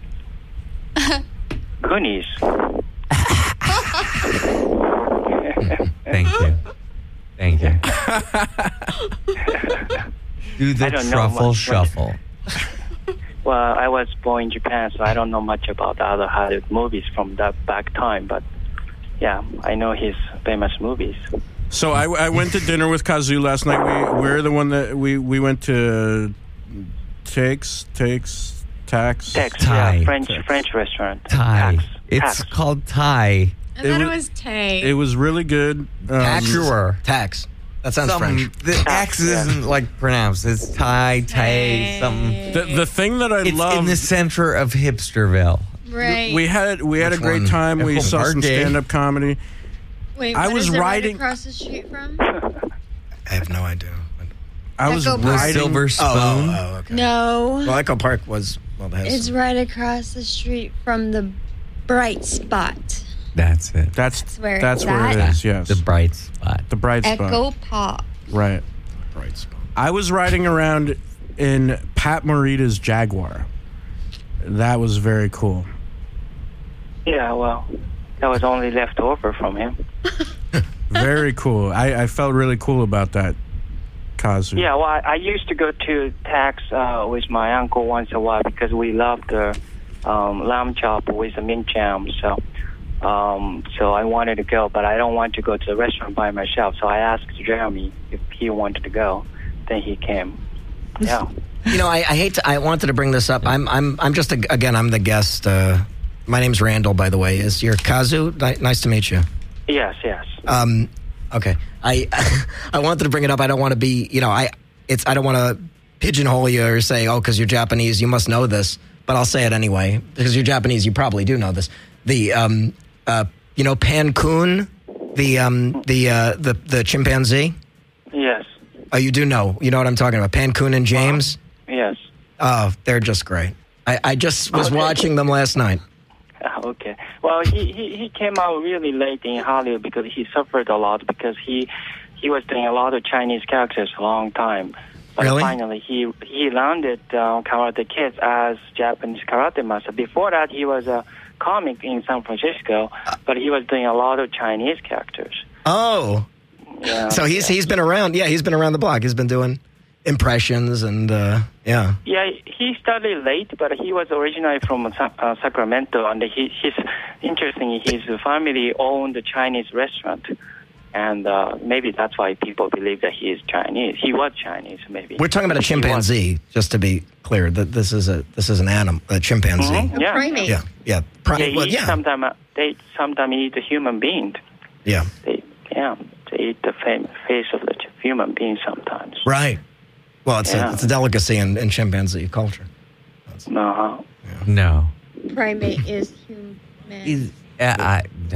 Goonies.
Thank you. Thank you. Do the
I don't know
truffle
much.
shuffle.
Well, I was born in Japan, so I don't know much about the other Hollywood movies from that back time. But yeah, I know his famous movies.
So I, I went to dinner with Kazu last night. We, we're the one that we, we went to Takes, Takes, Tax.
Tex,
Thai.
yeah, French
Tex.
French restaurant.
Thai.
Tax.
It's
Tax.
called Thai.
I
It
thought it
was-
was Tay.
It was really good. Um,
Tax.
Sure.
Tax. That sounds
Something-
French.
The X
yeah.
isn't like pronounced. It's Thai, Tay, something.
The, the thing that I
It's
love.
in the center of Hipsterville.
right.
We had we had
Which
a great
one?
time. We
Apple
saw some
Party.
stand up comedy.
Wait,
I
what
was
is it
riding-
right across the street from?
I have no idea.
I was
Echo Park.
riding.
Silver
Oh,
Spoon.
oh, oh, okay.
No.
Well, Echo Park was, well, it has
It's right across the street from the Bright Spot.
That's it.
That's
That's where
that's
it's
where it
at.
is. Yes,
The bright spot.
the bright spot.
Echo Park.
Right.
bright spot.
I was riding around in Pat Morita's Jaguar. That was very cool.
Yeah, well, that was only left over from him.
Very cool. I, I felt really cool about that, Kazu.
Yeah, well, I, I used to go to Tax uh, with my uncle once in a while because we loved the um, lamb chop with the mint jam. So, um, so I wanted to go, but I don't want to go to the restaurant by myself. So I asked Jeremy if he wanted to go. Then he came. Yeah.
You know, I, I hate to. I wanted to bring this up. I'm. I'm. I'm just. A, again, I'm the guest. Uh, my name's Randall, by the way. Is your Kazu? Ni- nice to meet you.
Yes. Yes.
Um. Okay. I. I wanted to bring it up. I don't want to be. You know. I. It's. I don't want to pigeonhole you or say, oh, because you're Japanese, you must know this. But I'll say it anyway because you're Japanese. You probably do know this. The. Um. Uh. You know, Pankun, the. Um. The. Uh. The. The chimpanzee.
Yes.
Oh, you do know. You know what I'm talking about. Pankun and James.
Yes.
Oh, they're just great. I, I just was
Okay.
watching them last night.
Okay. Well, he, he, he came out really late in Hollywood because he suffered a lot because he he was doing a lot of Chinese characters a long time. But
Really?
finally, he he landed uh, Karate Kid as Japanese karate master. Before that, he was a comic in San Francisco, but he was doing a lot of Chinese characters.
Oh,
Yeah.
so he's
yeah.
he's been around. Yeah, he's been around the block. He's been doing impressions and uh, yeah.
Yeah, he started late, but he was originally from Sa- uh, Sacramento, and he, he's interesting. His family owned a Chinese restaurant, and uh, maybe that's why people believe that he is Chinese. He was Chinese, maybe.
We're talking about a
He was-
chimpanzee, just to be clear. That this is a this is an animal, a chimpanzee.
Mhm, Yeah,
Primate.
Yeah, yeah, Pri-
They
well,
eat
yeah,
sometimes. They sometimes eat a human being.
yeah.
They yeah, they eat the fam- face of the ch- human being sometimes.
Right. Well, it's
Yeah.
a it's a delicacy in, in chimpanzee culture.
Uh-huh.
No.
Primate is human.
Is- uh, I, no.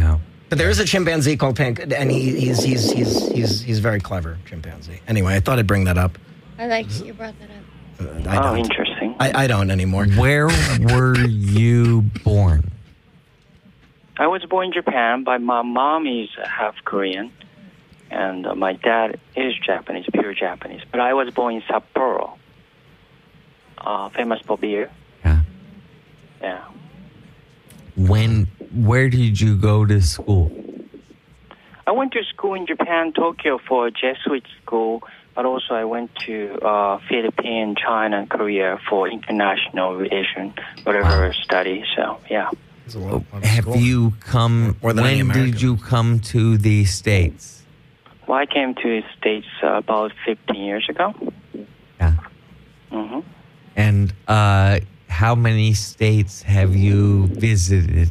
But there is a chimpanzee called Pink, and he, he's he's he's he's he's very clever chimpanzee. Anyway, I thought I'd bring that up.
I like that you brought that up.
Uh, I
Oh,
don't.
interesting.
I, I don't anymore.
Where were you born?
I was born in Japan, but my mom is half Korean, and uh, my dad is Japanese, pure Japanese. But I was born in Sapporo, uh, famous for beer.
Yeah.
Yeah.
When? Where did you go to school?
I went to school in Japan, Tokyo, for a Jesuit school, but also I went to uh, Philippines, China, and Korea for international relation, whatever study. So, yeah.
It's a lot- lot of
Have
school.
you come?
More than any
When
American.
did you come to the States?
Well, I came to the States uh, about fifteen years ago.
Yeah.
hmm
And uh, how many states have you visited?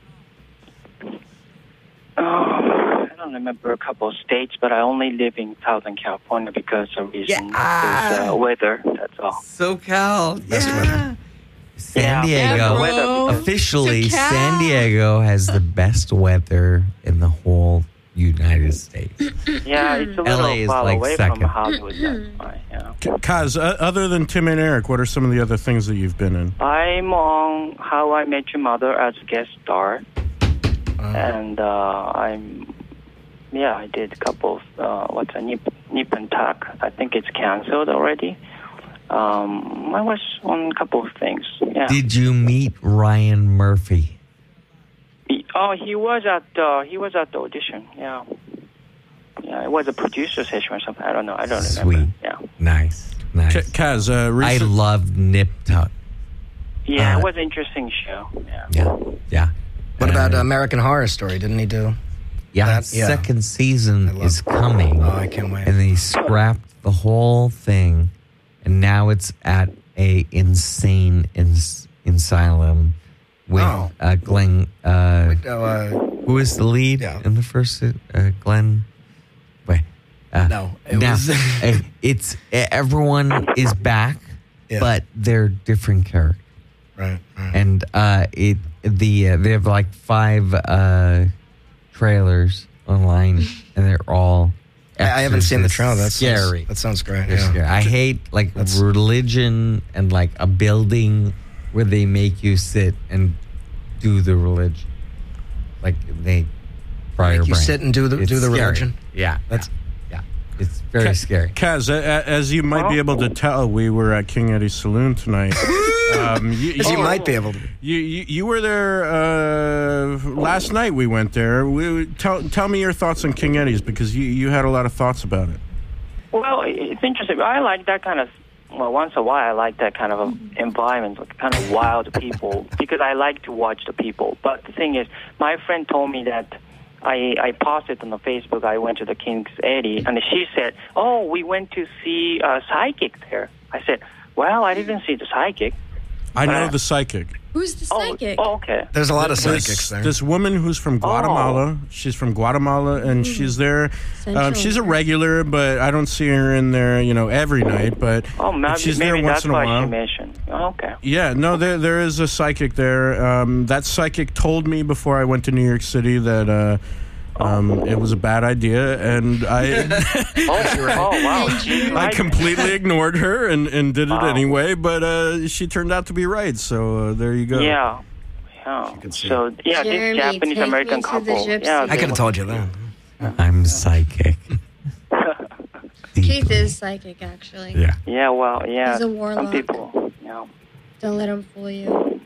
Oh, I don't remember a couple of states, but I only live in Southern California because of reason
Yeah.
is, uh, weather. That's all.
SoCal.
Best weather.
San
Yeah.
Diego.
Yeah, bro.
Officially,
SoCal.
San Diego has the best weather in the whole United States.
Yeah, it's a
L A
little
is
far
like
away
second.
from Hollywood. That's why, yeah.
Kaz, uh, other than Tim and Eric, what are some of the other things that you've been in?
I'm on How I Met Your Mother as a guest star, and uh, I'm yeah, I did a couple of uh, what's a Nip Nippon Tuck. I think it's canceled already. Um, I was on a couple of things. Yeah.
Did you meet Ryan Murphy?
He- oh, he was at uh, he was at the audition. Yeah. Yeah, it was a producer session or something. I don't know. I don't remember.
Sweet.
Yeah.
Nice. Nice.
K- Kaz, uh,
I
recent-
love Nip Tuck.
Yeah,
Uh,
it was an interesting show. Yeah.
Yeah. Yeah.
What about
Uh,
American Horror Story? Didn't he do?
Yeah,
that? Yeah.
second season
I love
is
it.
coming.
Oh, I can't wait.
And they scrapped the whole thing, and now it's at a insane ins- asylum with
Oh.
uh, Glenn. Uh,
Oh, uh,
who is the lead
Yeah.
in the first? Uh, Glenn. Wait. Uh,
No, it
now,
was-
uh, it's everyone is back,
Yeah.
but they're different characters.
right. right.
And uh, it the uh, they have like five uh, trailers online, and they're all.
I, I haven't seen the trailer. That's
scary.
That sounds great.
They're
Yeah.
scary. I hate like
That's-
religion and like a building where they make you sit and do the religion, like they fry your
Make you
brain.
sit and do the-
It's
do the
scary.
religion?
Yeah,
That's-
yeah, yeah. It's very scary.
Kaz, a- a- as you might be able to tell, we were at King Eddie's Saloon tonight. um, you,
As you
you-
might be able to.
You, you you were there uh, last night. We went there. We, tell tell me your thoughts on King Eddie's because you, you had a lot of thoughts about it.
Well, it's interesting. I like that kind of. Well, once in a while, I like that kind of environment, like kind of wild people, because I like to watch the people. But the thing is, my friend told me that I, I posted on the Facebook. I went to the King's Eddie, and she said, "Oh, we went to see a psychic there." I said, "Well, I didn't see the psychic."
I know
Uh,
the psychic.
Who's the
Oh,
psychic?
oh, okay.
There's a lot of
This-
psychics there.
This woman who's from Guatemala. She's from Guatemala, and she's there.
Central
Um, she's a
America.
regular, but I don't see her in there, you know, every night. But
Oh, maybe,
she's
maybe
there once
that's
in a
why
while.
she mentioned. Oh, okay.
Yeah, no, there there is a psychic there. Um, that psychic told me before I went to New York City that uh, um, it was a bad idea, and I
Oh, oh wow. She's
I
right.
completely ignored her and, and did it
Wow.
anyway. But uh, she turned out to be right, so uh, there you go.
Yeah. Yeah.
could see
So yeah,
Jeremy,
this Japanese
take
American
me to the
couple.
gypsy.
Yeah,
I
they
could have
were-
told you that.
I'm psychic.
Keith
Deeply.
is psychic, actually.
Yeah.
Yeah, well, yeah.
He's a
Some
warlock.
people, yeah.
Don't let him fool you.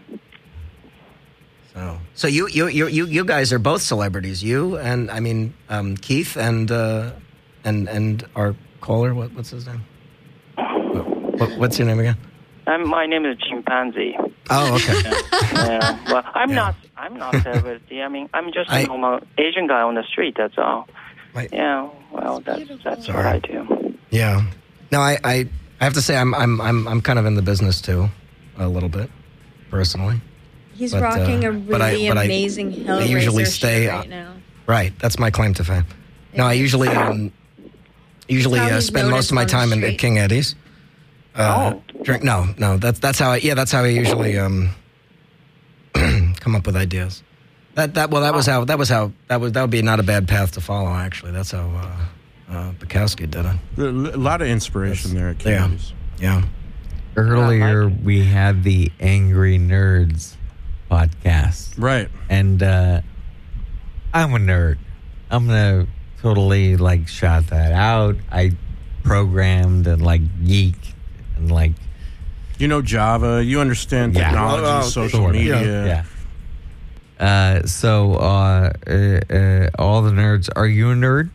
So, so you, you, you, you, you guys are both celebrities. You and I mean um, Keith and uh, and and our caller. What, what's his name? What, what's your name again?
I'm, my name is Chimpanzee.
Oh, okay.
Yeah. Well, I'm
Yeah.
not. I'm not celebrity. I mean, I'm just a
I-
normal Asian guy on the street. That's all.
Right.
Yeah. Well, that's
beautiful.
that's
Sorry.
what I do.
Yeah. No, I, I, I have to say I'm, I'm, I'm, I'm kind of in the business too, a little bit, personally.
He's
But, uh,
rocking a
but I-
really
but I-
amazing Hellraiser
I usually
shirt
stay, uh,
right now.
Right. That's my claim to fame. No, I usually, um, usually
That's how
uh,
he's
spend most of my
noticed on
time
the
in at
street.
King Eddie's. Uh,
Oh.
Drink? No, no. That's that's how I. Yeah, that's how I usually um, come up with ideas. That that well, that was how that was how that was that would be not a bad path to follow. Actually, that's how uh, uh, Bukowski did it.
A lot of inspiration there at King
Yeah.
Eddie's.
Yeah.
Earlier, we had the Angry Nerds podcast.
Right.
And uh, I'm a nerd. I'm going to totally, like, shout that out. I programmed and, like, geek and, like...
You know Java. You understand
Yeah.
technology,
Oh, oh,
social
sort of.
media.
Yeah. Uh, so, uh, uh, uh, all the nerds, are you a nerd?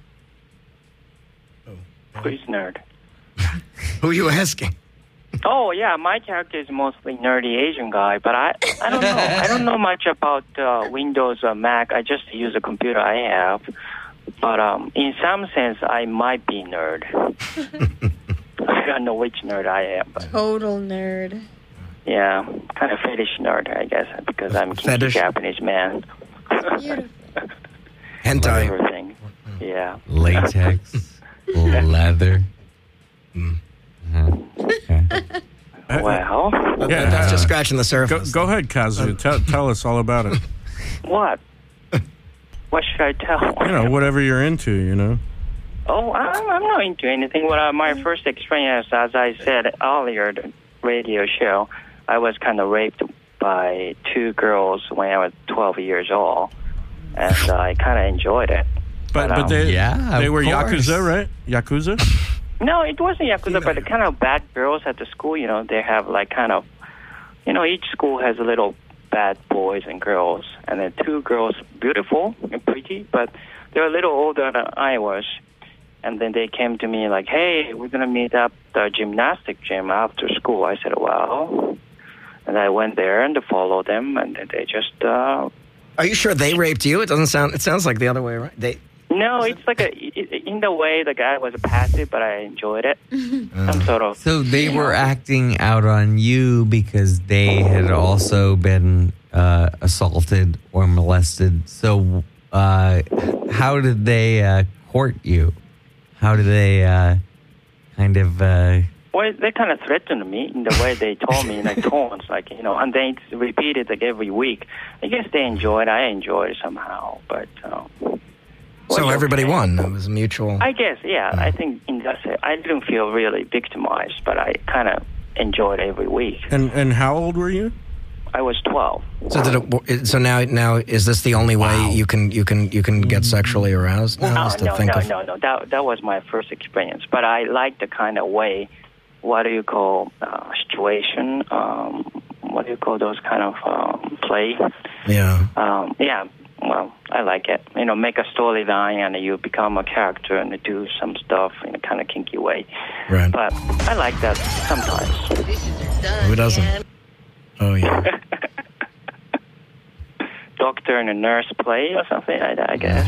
Who's nerd?
Who are you asking?
Oh yeah, my character is mostly nerdy Asian guy, but I I don't know I don't know much about uh, Windows or Mac. I just use a computer I have, but um, in some sense I might be nerd. I don't know which nerd I am, but
Total nerd.
yeah, kind of fetish nerd, I guess, because I'm a kinky
Fetish?
Japanese man.
Beautiful.
Hentai.
Everything. Yeah.
Latex, leather.
Mm.
Uh-huh. Okay.
Well,
Yeah,
That's
uh,
just scratching the
Go,
surface.
go ahead, Kazu. Tell, tell us all about it.
what? What should I tell?
You know, whatever you're into, you know.
Oh, I'm, I'm not into anything. Well, uh, my first experience, as I said earlier, the radio show, I was kind of raped by two girls when I was twelve years old, and uh, I kind of enjoyed it.
But
But,
but
um,
they
Yeah,
they
of
were
course.
Yakuza, right? Yakuza?
No, it wasn't Yakuza, but the kind of bad girls at the school, you know, they have like kind of, you know, each school has a little bad boys and girls, and then two girls, beautiful and pretty, but they're a little older than I was. And then they came to me like, hey, we're going to meet up the gymnastic gym after school. I said, well, and I went there and followed them, and then they just, uh,
Are you sure they raped you? It doesn't sound. It sounds like the other way, right? They.
no, it's like a, in the way the guy was passive, but I enjoyed it. Some sort of.
So they were acting out on you because they had also been uh, assaulted or molested. So uh, how did they uh, court you? How did they uh, kind of... Uh,
Well, they kind of threatened me in the way they told me in like tones, like, you know, and then it's repeated like every week. I guess they enjoyed it. I enjoyed it somehow, but... Uh,
So
was
everybody
okay.
won. It was a mutual.
I guess, yeah. I think in that sense, I didn't feel really victimized, but I kind of enjoyed every week.
And and how old were you?
I was twelve.
So did it, so now now is this the only way you can you can you can get sexually aroused? Now,
No,
is to
no,
think
no,
of,
no, no. That that was my first experience, but I like the kind of way. What do you call uh, situation? Um, what do you call those kind of um, play?
Yeah.
Um, yeah. Well, I like it. You know, make a storyline and you become a character and do some stuff in a kind of kinky way.
Right.
But I like that sometimes.
Who doesn't? Oh yeah.
Doctor and a nurse play or something like that, I guess.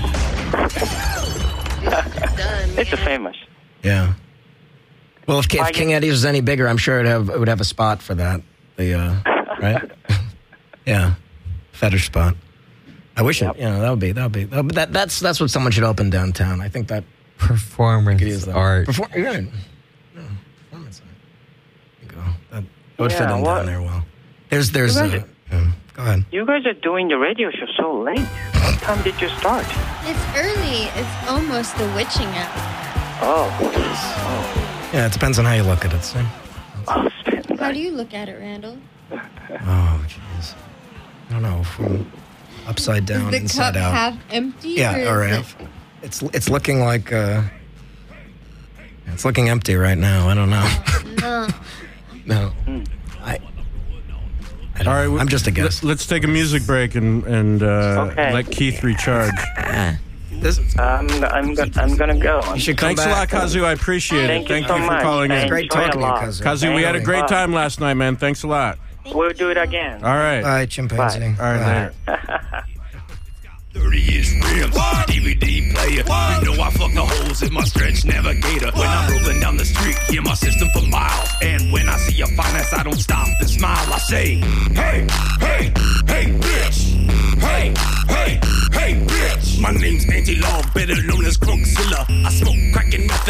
It's a famous.
Yeah. Well, if,
I
if King
get-
Eddie's was any bigger, I'm sure it have it would have a spot for that. The uh, right. Yeah. Fetish spot. I wish
Yep.
it. You know, that would be that would be that, that. That's that's what someone should open downtown. I think that
performance
could use that.
art.
Perform, you're right. No, performance art. There you go. That, that would fit
Yeah,
in
what-
down there well. There's there's.
You
Uh,
guys-
yeah, go ahead.
You guys are doing the radio show so late. What time did you start?
It's early. It's almost the witching hour.
Oh.
Yeah, it depends on how you look at it. See?
Oh, it's been
How
nice.
do you look at it, Randall?
Oh, jeez. I don't know. From upside down,
Is the
inside
cup
out.
half empty?
Yeah,
or
or
is
half. It's it's looking like uh, it's looking empty right now. I don't know.
it- No.
No, I. I don't
All right,
know.
we-
I'm just a guess.
Let's take a music break and and uh,
Okay.
let Keith recharge.
This,
I'm, I'm, go- I'm going to go.
you should come
Thanks a lot,
back.
Kazu. I appreciate it.
Thank you
Thank
so
you for
much.
calling
Thank
in.
Great
Enjoy
talking to
a
you,
lot.
Kazu.
Kazu, we had a great
Bye.
time last night, man. Thanks a lot.
We'll do it again.
All right.
Bye, chimpanzee.
Bye.
All right,
Bye.
later.
thirty-inch rims, D V D player. You know I fuck the holes in my stretch navigator. When I'm rolling down the street, hear my system for miles. And when I see a finance, I don't stop and smile. I say, hey, hey, hey, bitch. Hey, hey, hey, bitch. My name's Anti-Law, better known as Crunkzilla. I smoke crack and meth and I'm a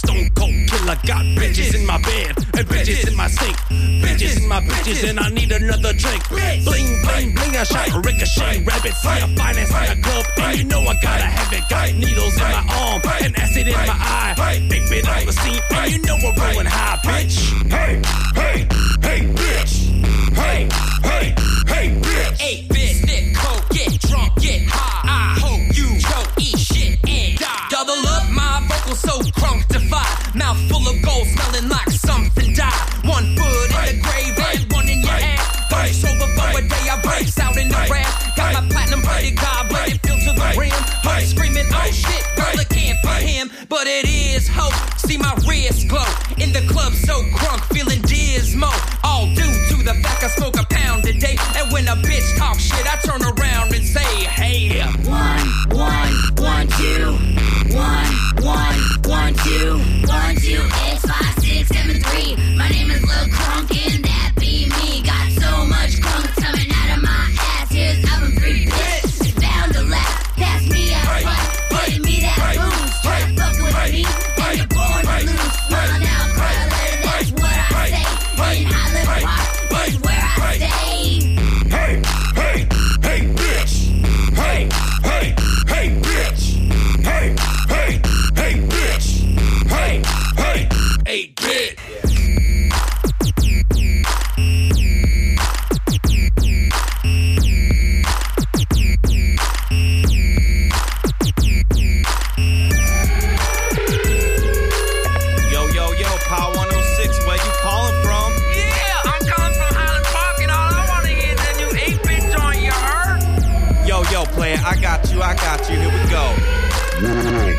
stone cold killer. Got bitches in my bed and bitches in my sink. Bitches in my bitches and I need another drink. Bling, bling, bling, I shot ricochet. Rabbits in the finest in the club. And you know I gotta have it. Got needles in my arm and acid in my eye. Big bit on the scene and you know we're rolling high, bitch. Hey, hey, hey, bitch. Hey, hey, hey, bitch.
Eight bit, snip, coke, get drunk, get high. I hope you choke, eat shit and die. Double up my vocals so crunktified. Mouth full of gold, smelling like something died. One foot in the grave and one in your ass. Don't sober for a day, I breaks out in the rap. Got my platinum plated goblet filled to the rim. Hope screaming, oh shit, girl, it can't be him, but it is hope. See my wrist glow in the club, so crunk, feeling dismal. All due to the fact I smoke a pound a day. And when a bitch talks shit, I turn around and say, hey.
One, one, one, two. One, one, one, two. One, two, it's five, six, seven, three. My name is Lil Crunk and that be me. Got so much crunk coming out of my ass. Here's album three, bitch. It's bound to laugh. Pass me that pipe, getting me that booze. Try to fuck with me, and you're born to lose. Smile now, brother, that's what I say. In Highland Park is where I stay.
Hey, hey, hey, bitch. Hey, hey, hey, bitch. Hey, hey, hey, bitch. Hey, hey, hey, bitch.
Yo, yo, yo, Power one oh six, where you calling from?
Yeah, I'm coming from Highland Park and all I want to hear is that new eight bit joint, you heard?
Yo, yo, player, I got you, I got you, here we go.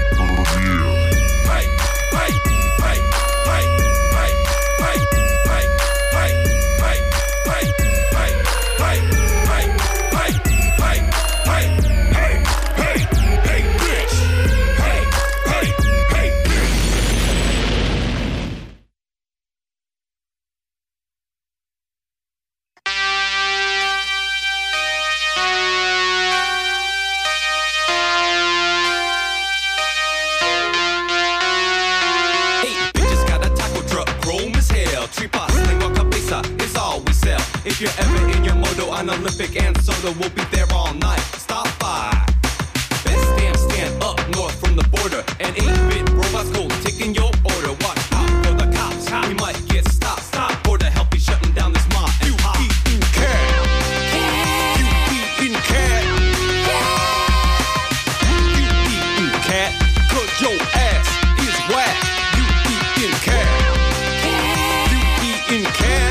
If you're ever in your moto on Olympic and Soda, we'll be there all night. Stop by. Best damn stand up north from the border. And eight-bit robots go taking your order. Watch out for the cops. We might get stopped. Stop. Border help be shutting down this mob. You eatin' cat. You eatin' cat. You eatin' cat. Cause your ass is whack. You eatin' cat. You eatin' cat.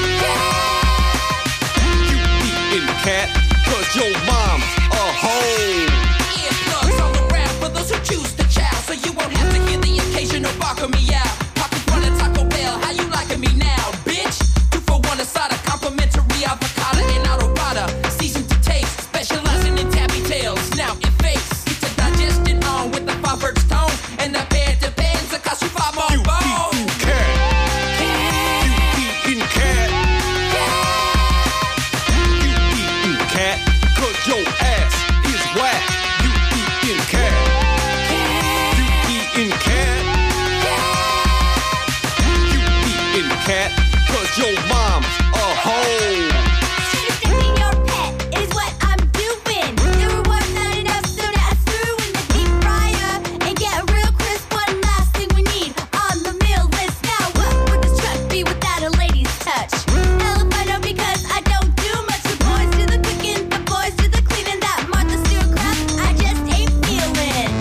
Cat, cause your mom's a hoe.
Earplugs all around for those who choose to chow, so you won't have to hear the occasional bark of me out. Pocket run a Taco Bell, how you liking me now, bitch? Two for one asada, complimentary avocado and autorada. Seasoned to taste, specializing in tabby tails. Now in face, get your digestion on with the five hertz tone. And the band depends, it costs you five more
You
bones.
eatin' cat. You eatin' cat. Cat, cause your ass is whack. You eatin' cat. You eatin' cat. You eatin' cat, cause your mom's a hoe.
Should've your pet is what I'm doing. The reward's not enough, so now I screw in the deep fryer and get a real crisp. One last thing we need on the meal list. Now what would this truck be without a lady's touch? Hell if I know, because I don't do much. The boys do the cooking, the boys do the cleaning. That Martha Stewart crap, I just ain't feeling.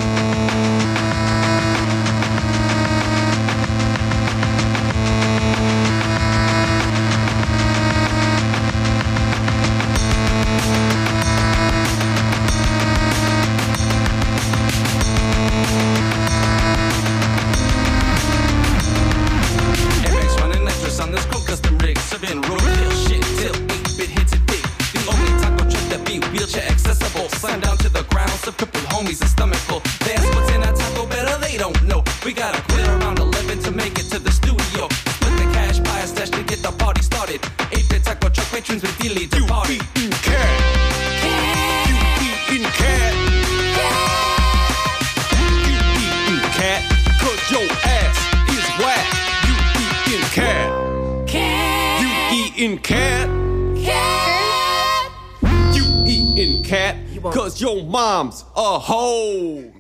M X running extras on this cold custom rig. Serving road kill shit till eight-bit hits it big. The only taco truck that be wheelchair accessible. Slam down to the ground, some crippled homies, a stomach full. That's what's in that taco, better they don't know. We gotta quit around eleven to make it to the studio. Split the cash, buy a stash to get the party started. eight-bit taco truck patrons with Dilly to party. You eatin' cat. You eatin' cat. You eatin' cat, cause your ass
What? You eating cat? Cat. You eating cat?
Cat.
You eating cat? Cause your mom's a hoe.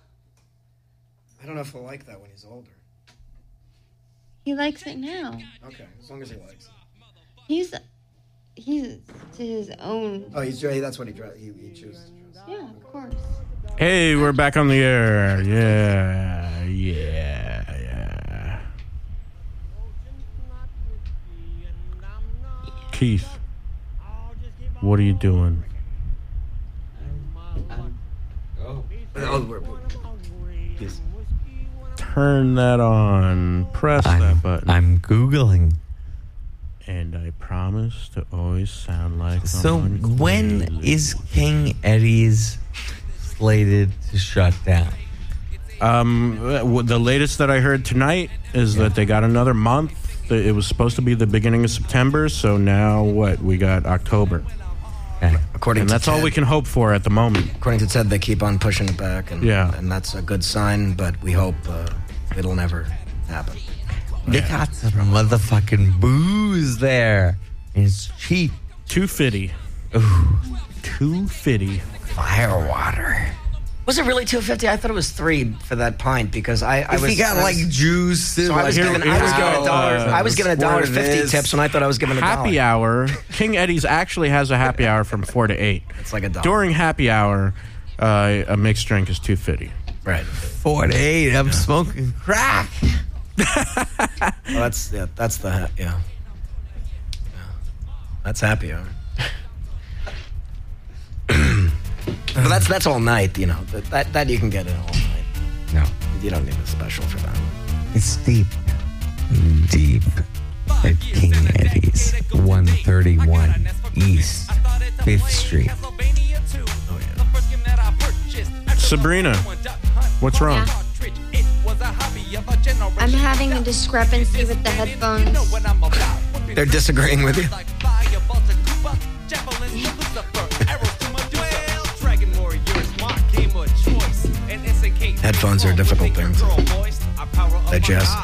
I don't know if he'll like that when he's older.
He likes it now.
Okay, as long as he likes it.
He's he's to his own.
Oh, he's that's what he he, he chooses.
Yeah, of course.
Hey, we're back on the air. Yeah, yeah, yeah. Keith, what are you doing?
Oh, we're, we're, yes.
Turn that on. Press
I'm,
that button.
I'm Googling.
And I promise to always sound like
So
I'm
when is King Eddie's slated to shut down?
Um, the latest that I heard tonight is yeah. that they got another month. It was supposed to be the beginning of September, so now what? We got October.
Okay.
According
and
to
that's
Ted,
all we can hope for at the moment.
According to Ted, they keep on pushing it back, and
yeah.
and that's a good sign. But we hope uh, it'll never happen.
They
yeah.
got some motherfucking booze there. And it's cheap.
two fifty.
Ooh.
two fifty.
Fire water.
Was it really two fifty? I thought it was three for that pint because I, I
if
was.
you got
I
like
was,
juice,
so I was given I was given a dollar.
Uh,
I was given a dollar fifty tips when I thought I was given a dollar.
Happy hour. King Eddie's actually has a happy hour from four to eight.
It's like a dollar.
During happy hour, uh, a mixed drink is two fifty.
Right.
Four to eight. I'm yeah. smoking crack.
Well, that's yeah, that's the yeah. yeah. That's happy hour. But that's that's all night, you know. That, that that you can get it all night.
No,
you don't need a special for that.
It's deep, deep at King Eddie's, one thirty-one East Fifth Street.
Oh yeah.
Sabrina, what's wrong?
Yeah. I'm having a discrepancy with the headphones.
They're disagreeing with you? Headphones are a difficult thing to digest.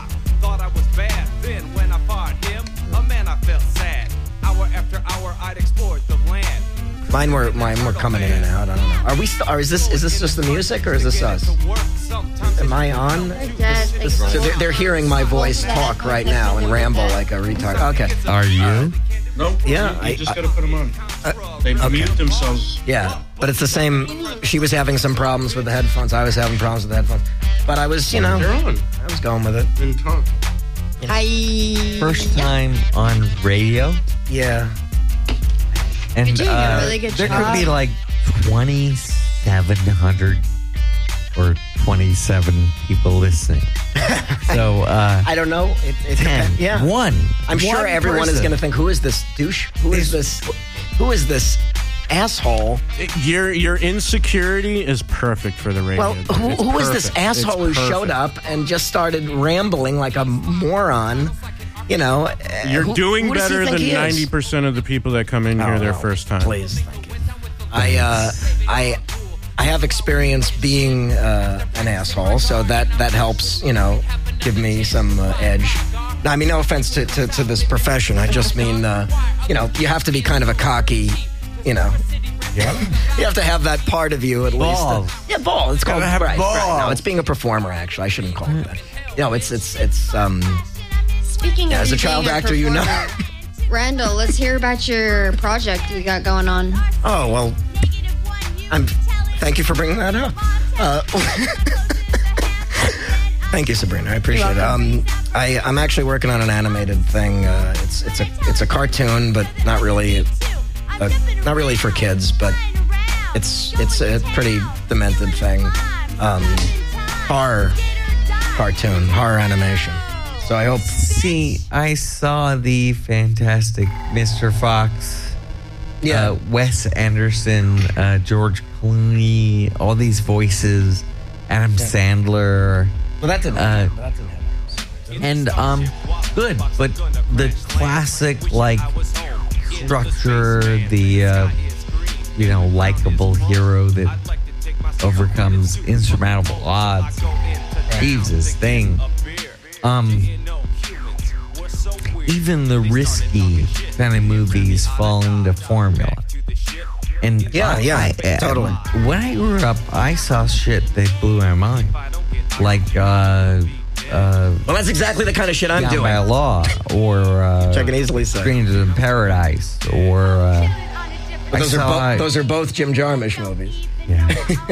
Mine were mine were coming in and out. I don't know. Are we? St- or is this is this just the music or is this us? Am I on? This, this, so they're, they're hearing my voice talk right now and ramble like a retard. Okay.
Are you?
Nope.
Yeah.
You
I
just
I,
gotta put them on.
Uh,
they
okay.
mute themselves.
Yeah, but it's the same. She was having some problems with the headphones. I was having problems with the headphones. But I was, you know,
they're on.
I was going with it.
Didn't talk.
Hi.
First time on radio.
Yeah.
And
You're doing a
uh,
really good
there
job.
could be like twenty-seven hundred or twenty-seven people listening. So uh,
I don't know. It, it
ten.
depends. Yeah.
One.
I'm sure
One
everyone
person.
is going to think, who is this douche? Who is this? Who is this asshole?
Your your insecurity is perfect for the radio.
Well, who,
It's
who is this
perfect.
asshole
It's
who showed
perfect.
up and just started rambling like a moron? You know, uh,
You're
who,
doing
who does he
better
think
than
he is?
ninety percent of the people that come in here
Oh,
their
no.
first time.
Please, thank you. I, uh, I, I have experience being uh, an asshole, so that, that helps, you know, give me some uh, edge. I mean, no offense to, to, to this profession. I just mean, uh, you know, you have to be kind of a cocky, you know.
Yeah.
You have to have that part of you at
Balls.
least. Uh, yeah, ball. It's called
Gotta have
right,
balls.
right. No, it's being a performer. Actually, I shouldn't call it that. You know, it's it's it's um.
Speaking
Yeah,
of
as a
you
child
being
actor, you know.
performer, Randall, let's hear about your project you got going on.
Oh well, I'm. Thank you for bringing that up. Uh, thank you, Sabrina. I appreciate it. Um, I, I'm actually working on an animated thing. Uh, it's it's a it's a cartoon, but not really, uh, not really for kids. But it's it's a pretty demented thing. Um, horror cartoon, horror animation. So I hope.
See, I saw the fantastic Mister Fox,
Yeah.
uh, Wes Anderson, uh, George Clooney, all these voices, Adam
Yeah.
Sandler.
Well, that didn't.
Uh,
that didn't happen.
And um, good, but the classic like structure, the uh, you know likable hero that overcomes insurmountable odds, achieves his thing. Um, even the risky kind of movies fall into formula. And
Yeah,
I-
yeah,
I-
totally.
When I grew up, I saw shit that blew my mind, like uh, uh,
Well, that's exactly the kind of shit I'm
Down
doing.
by Law, or uh,
Which I can easily say.
Strangers in Paradise, or uh,
But those
I
are
saw,
bo- those are both Jim Jarmusch movies.
yeah.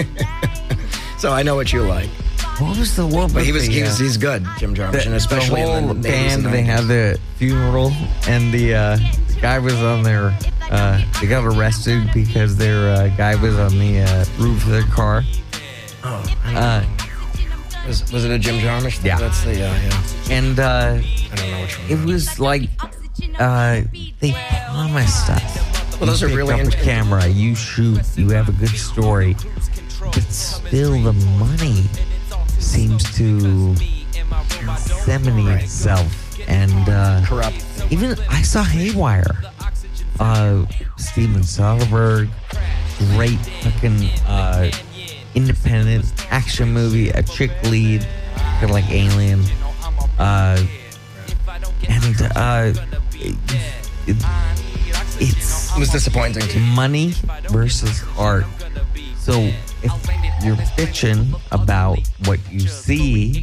So I know what you like.
What was the one?
But he was,
the,
he was
uh,
he's good, Jim Jarmusch, and especially
the whole
in the eighties
band.
and
They
nineties.
had the funeral, and the uh, guy was on their. Uh, they got arrested because their uh, guy was on the uh, roof of their car.
Oh,
Uh,
was, was it a Jim Jarmusch?
Yeah.
That's the, yeah, yeah.
and uh,
I don't know which one.
it was like uh, they promised us.
Well, those
You
are
pick
really
up a
int-
camera. You shoot. You have a good story, but still the money seems to disseminate itself and uh,
Corrupt.
Even I saw Haywire. Uh, Steven Soderbergh, great fucking uh, independent action movie, a chick lead, kind of like Alien. Uh, and uh, it, it, it's
It was disappointing too.
money versus art. So if you're bitching about what you see,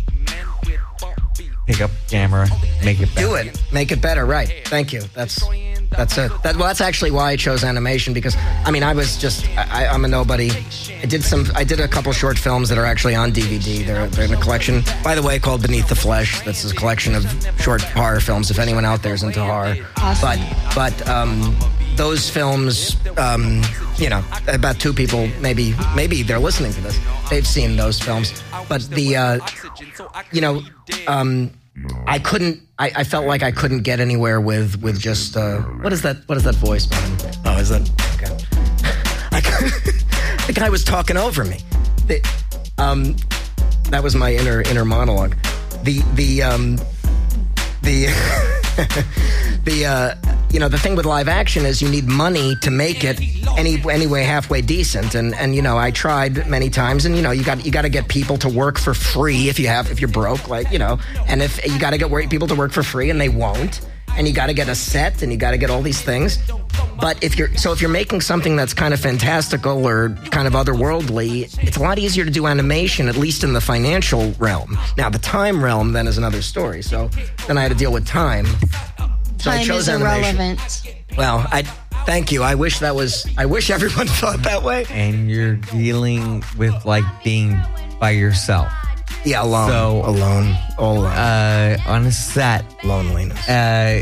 pick up the camera, make it better.
Do it. Make it better. Right. Thank you. That's that's it. That, well, that's actually why I chose animation, because I mean I was just I, I'm a nobody. I did some. I did a couple short films that are actually on D V D. They're they're in a collection, by the way, called Beneath the Flesh. That's a collection of short horror films. If anyone out there is into horror,
Awesome.
but but um, those films, um, you know, about two people maybe maybe they're listening to this. They've seen those films, but the uh, you know. Um, I couldn't. I, I felt like I couldn't get anywhere with with just uh, what is that? What is that voice, man? Oh, is that okay? I couldn't- the guy was talking over me. The, um, that was my inner inner monologue. The the um, the the uh, you know the thing with live action is you need money to make it any anyway halfway decent, and and you know I tried many times, and you know you got you got to get people to work for free if you have if you're broke, like you know, and if you got to get work- people to work for free, and they won't, and you got to get a set, and you got to get all these things. But if you're so if you're making something that's kind of fantastical or kind of otherworldly, it's a lot easier to do animation, at least in the financial realm. Now the time realm then is another story. So then I had to deal with time. So I
Time
chose
is
animation.
irrelevant.
Well, I thank you. I wish that was. I wish everyone thought that way.
And you're dealing with like being by yourself.
Yeah, alone.
So-
alone, all alone.
Uh, on a set,
Loneliness.
uh,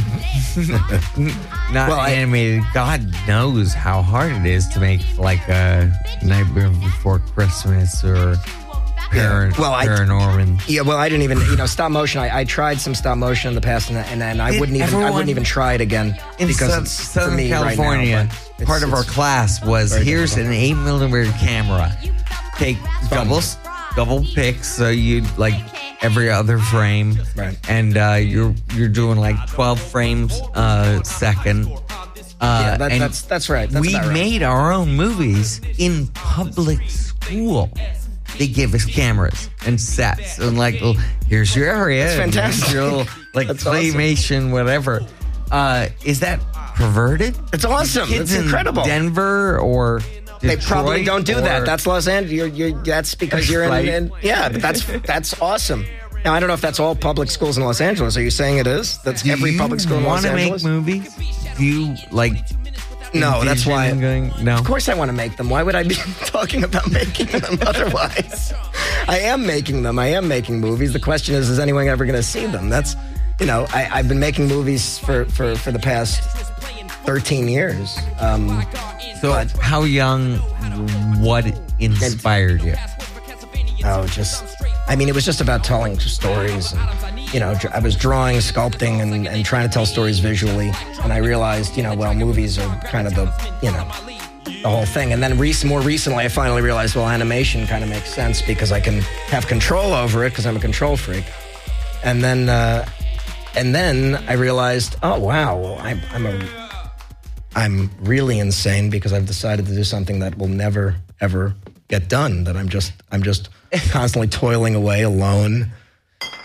not
Well, I-
animated. God knows how hard it is to make like a Nightmare Before Christmas or Paran-
Well, I-
Paranorman.
Yeah, well, I didn't even, you know, stop motion. I, I tried some stop motion in the past, and and, and I
Did
wouldn't even, I
everyone
wouldn't even try it again
In
because
Sou-
it's for
Southern
me
California,
right now, but
part of
it's-
our class was
very
here's
difficult.
an eight millimeter camera. Take double double pics, so you like every other frame,
Right.
and uh, you're you're doing like twelve frames a second. Uh,
Yeah, that,
and
that's that's right. That's
we
about right.
made our own movies in public school. They gave us cameras and sets and like, well, here's your area.
That's
and here's
fantastic.
Your little, like
That's awesome.
claymation, whatever. Uh, is that perverted?
It's awesome.
Kids
It's
in
incredible.
Denver or
They probably
Detroit
don't do
or-
that. That's Los Angeles. You're, you're, that's because you're in,
Right.
in. Yeah, but that's that's awesome. Now I don't know if that's all public schools in Los Angeles. Are you saying it is? That's
Do
every
you
public school in Los
wanna
Angeles.
make movies? Do you like?
No, that's
envision
why.
Going, no.
Of course, I want to make them. Why would I be talking about making them otherwise? I am making them. I am making movies. The question is, is anyone ever going to see them? That's, you know, I, I've been making movies for, for, for the past thirteen years. Um,
So,
but-
how young? What inspired you?
Oh, just, I mean, it was just about telling stories. And, you know, dr- I was drawing, sculpting, and, and trying to tell stories visually. And I realized, you know, well, movies are kind of the, you know, the whole thing. And then rec- more recently, I finally realized, well, animation kind of makes sense because I can have control over it because I'm a control freak. And then, uh, and then I realized, oh, wow, I'm, I'm a, I'm really insane because I've decided to do something that will never, ever get done. That I'm just, I'm just constantly toiling away alone,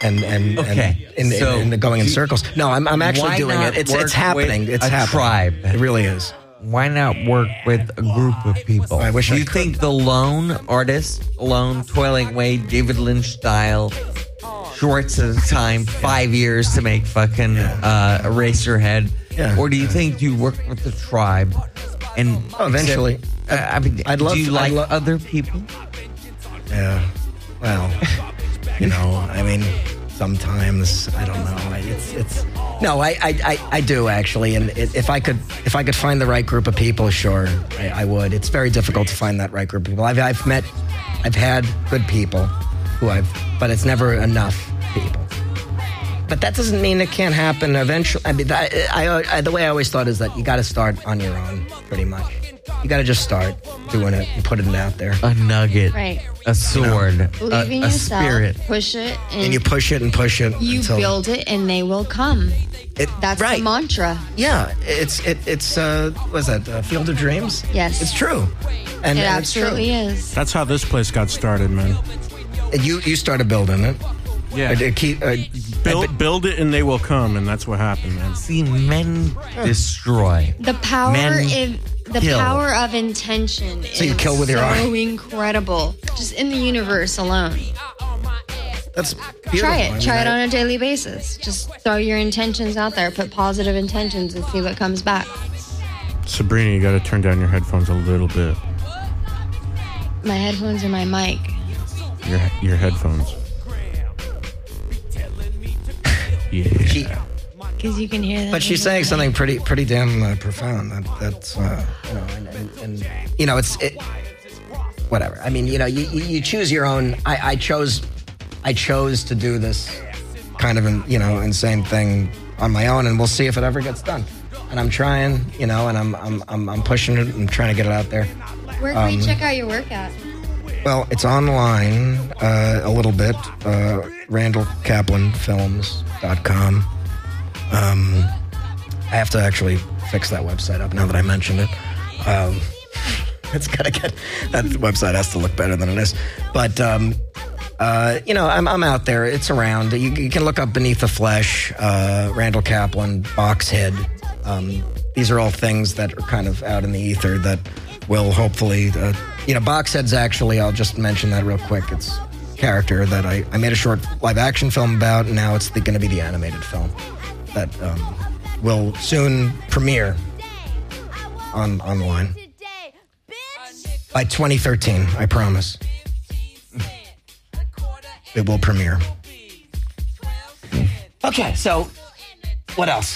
and and,
Okay,
and, and,
so
and, and going in
do-
circles. No, I'm I'm actually
Why
doing
not
it. It's
work
it's happening.
with
It's
a
happening.
tribe?
It really is.
Why not work with a group of people?
I wish
Do
I
you
could.
think the lone artist, alone, toiling away, David Lynch style, shorts at a time, five years to make fucking uh, Eraserhead?
Yeah.
Or do you think you work with the tribe and
Oh, eventually.
Uh, I mean,
I'd love
do you
to- I'd
like
lo-
other people?
Yeah. Well, you know, I mean, sometimes I don't know. I- It's it's no, I I, I, I do actually, and it, if I could if I could find the right group of people, sure, I, I would. It's very difficult to find that right group of people. I've I've met, I've had good people, who I've, but it's never enough people. But that doesn't mean it can't happen eventually. I mean, I, I, I the way I always thought is that you got to start on your own, pretty much. You got to just start doing it and putting it out there.
A nugget,
Right.
a sword,
Believe in
a, a
yourself.
spirit.
Push it, and,
And you push it and push it.
you
until,
build it, and they will come.
It,
That's
right.
the mantra.
Yeah, it's it, it's uh, what's that? Uh, Field of Dreams.
Yes.
It's true, and,
It
and it's true.
absolutely is.
That's how this place got started, man.
And you you started building it.
Yeah.
Uh, keep, uh,
Build, build it and they will come, and that's what happened, man.
See, men destroy.
The power
Men
of the
kill.
power of intention
So you
is
kill with your
so
eye.
incredible. Just in the universe alone.
That's beautiful.
Try
I
it.
mean,
Try it
I-
on a daily basis. Just throw your intentions out there. Put positive intentions and see what comes back.
Sabrina, you got to turn down your headphones a little bit.
My headphones or my mic.
Your your headphones. Yeah.
She,
Because you can hear that.
but she's saying something pretty pretty damn uh, profound. That, that's uh, you know, and, and, and you know, it's it, whatever. I mean, you know, you, you, you choose your own. I, I chose, I chose to do this kind of, an, you know, insane thing on my own, and we'll see if it ever gets done. And I'm trying, you know, and I'm I'm I'm, I'm pushing it and trying to get it out there.
Where can we
um,
check out your work at?
Well, it's online uh, a little bit. Uh, Randall Kaplan Films dot com. Um, I have to actually fix that website up now that I mentioned it. Um, it's gotta get that website has to look better than it is. But um, uh, you know, I'm I'm out there. It's around. You, you can look up Beneath the Flesh, uh, Randall Kaplan, Boxhead. Um, these are all things that are kind of out in the ether that will hopefully, uh, you know, Boxhead's actually. I'll just mention that real quick. It's a character that I, I made a short live action film about, and now it's going to be the animated film that um, will soon premiere on online by twenty thirteen. I promise. It will premiere. Okay, so what else?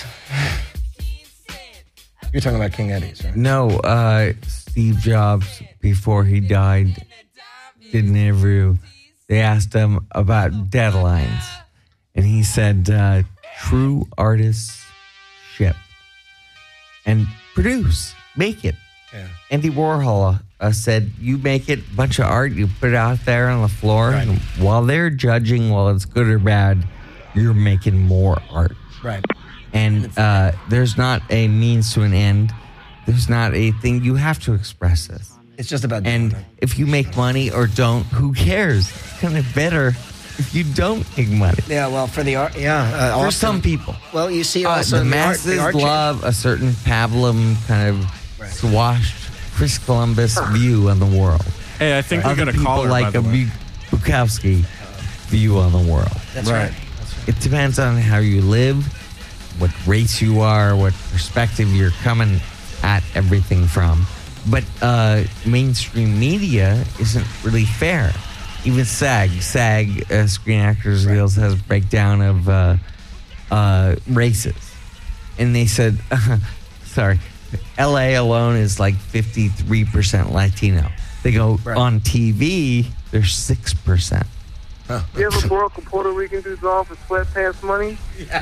You're talking about King Eddie's, right?
No, uh, Steve Jobs, before he died, did an interview. They asked him about deadlines. And he said, uh, true artists ship and produce, make it.
Yeah.
Andy Warhol uh, said, you make it, bunch of art, you put it out there on the floor.
Right.
And while they're judging, while it's good or bad, you're making more art.
Right.
And uh, there's not a means to an end. There's not a thing. You have to express this.
It's just about doing
And
it.
if you make money or don't, who cares? It's kind of better if you don't make money.
Yeah, well, for the art, yeah. Uh,
For
often-
some people.
Well, you see
Uh,
also
the
in art-
masses
art cha-
love a certain pablum kind of
Right.
swashed Chris Columbus view on the world.
Hey, I think we
Other
got a
people
caller,
like
by the
a
way.
Bu- Bukowski view on the world.
That's
Right.
right.
It depends on how you live, what race you are, what perspective you're coming at everything from. But uh, mainstream media isn't really fair. Even SAG, SAG, uh, Screen Actors Guild, has a breakdown of uh, uh, races. And they said, sorry, L A alone is like fifty-three percent Latino. They go,
Right.
on T V, they're six percent.
You ever broke a Puerto Rican dude's arm for sweatpants money?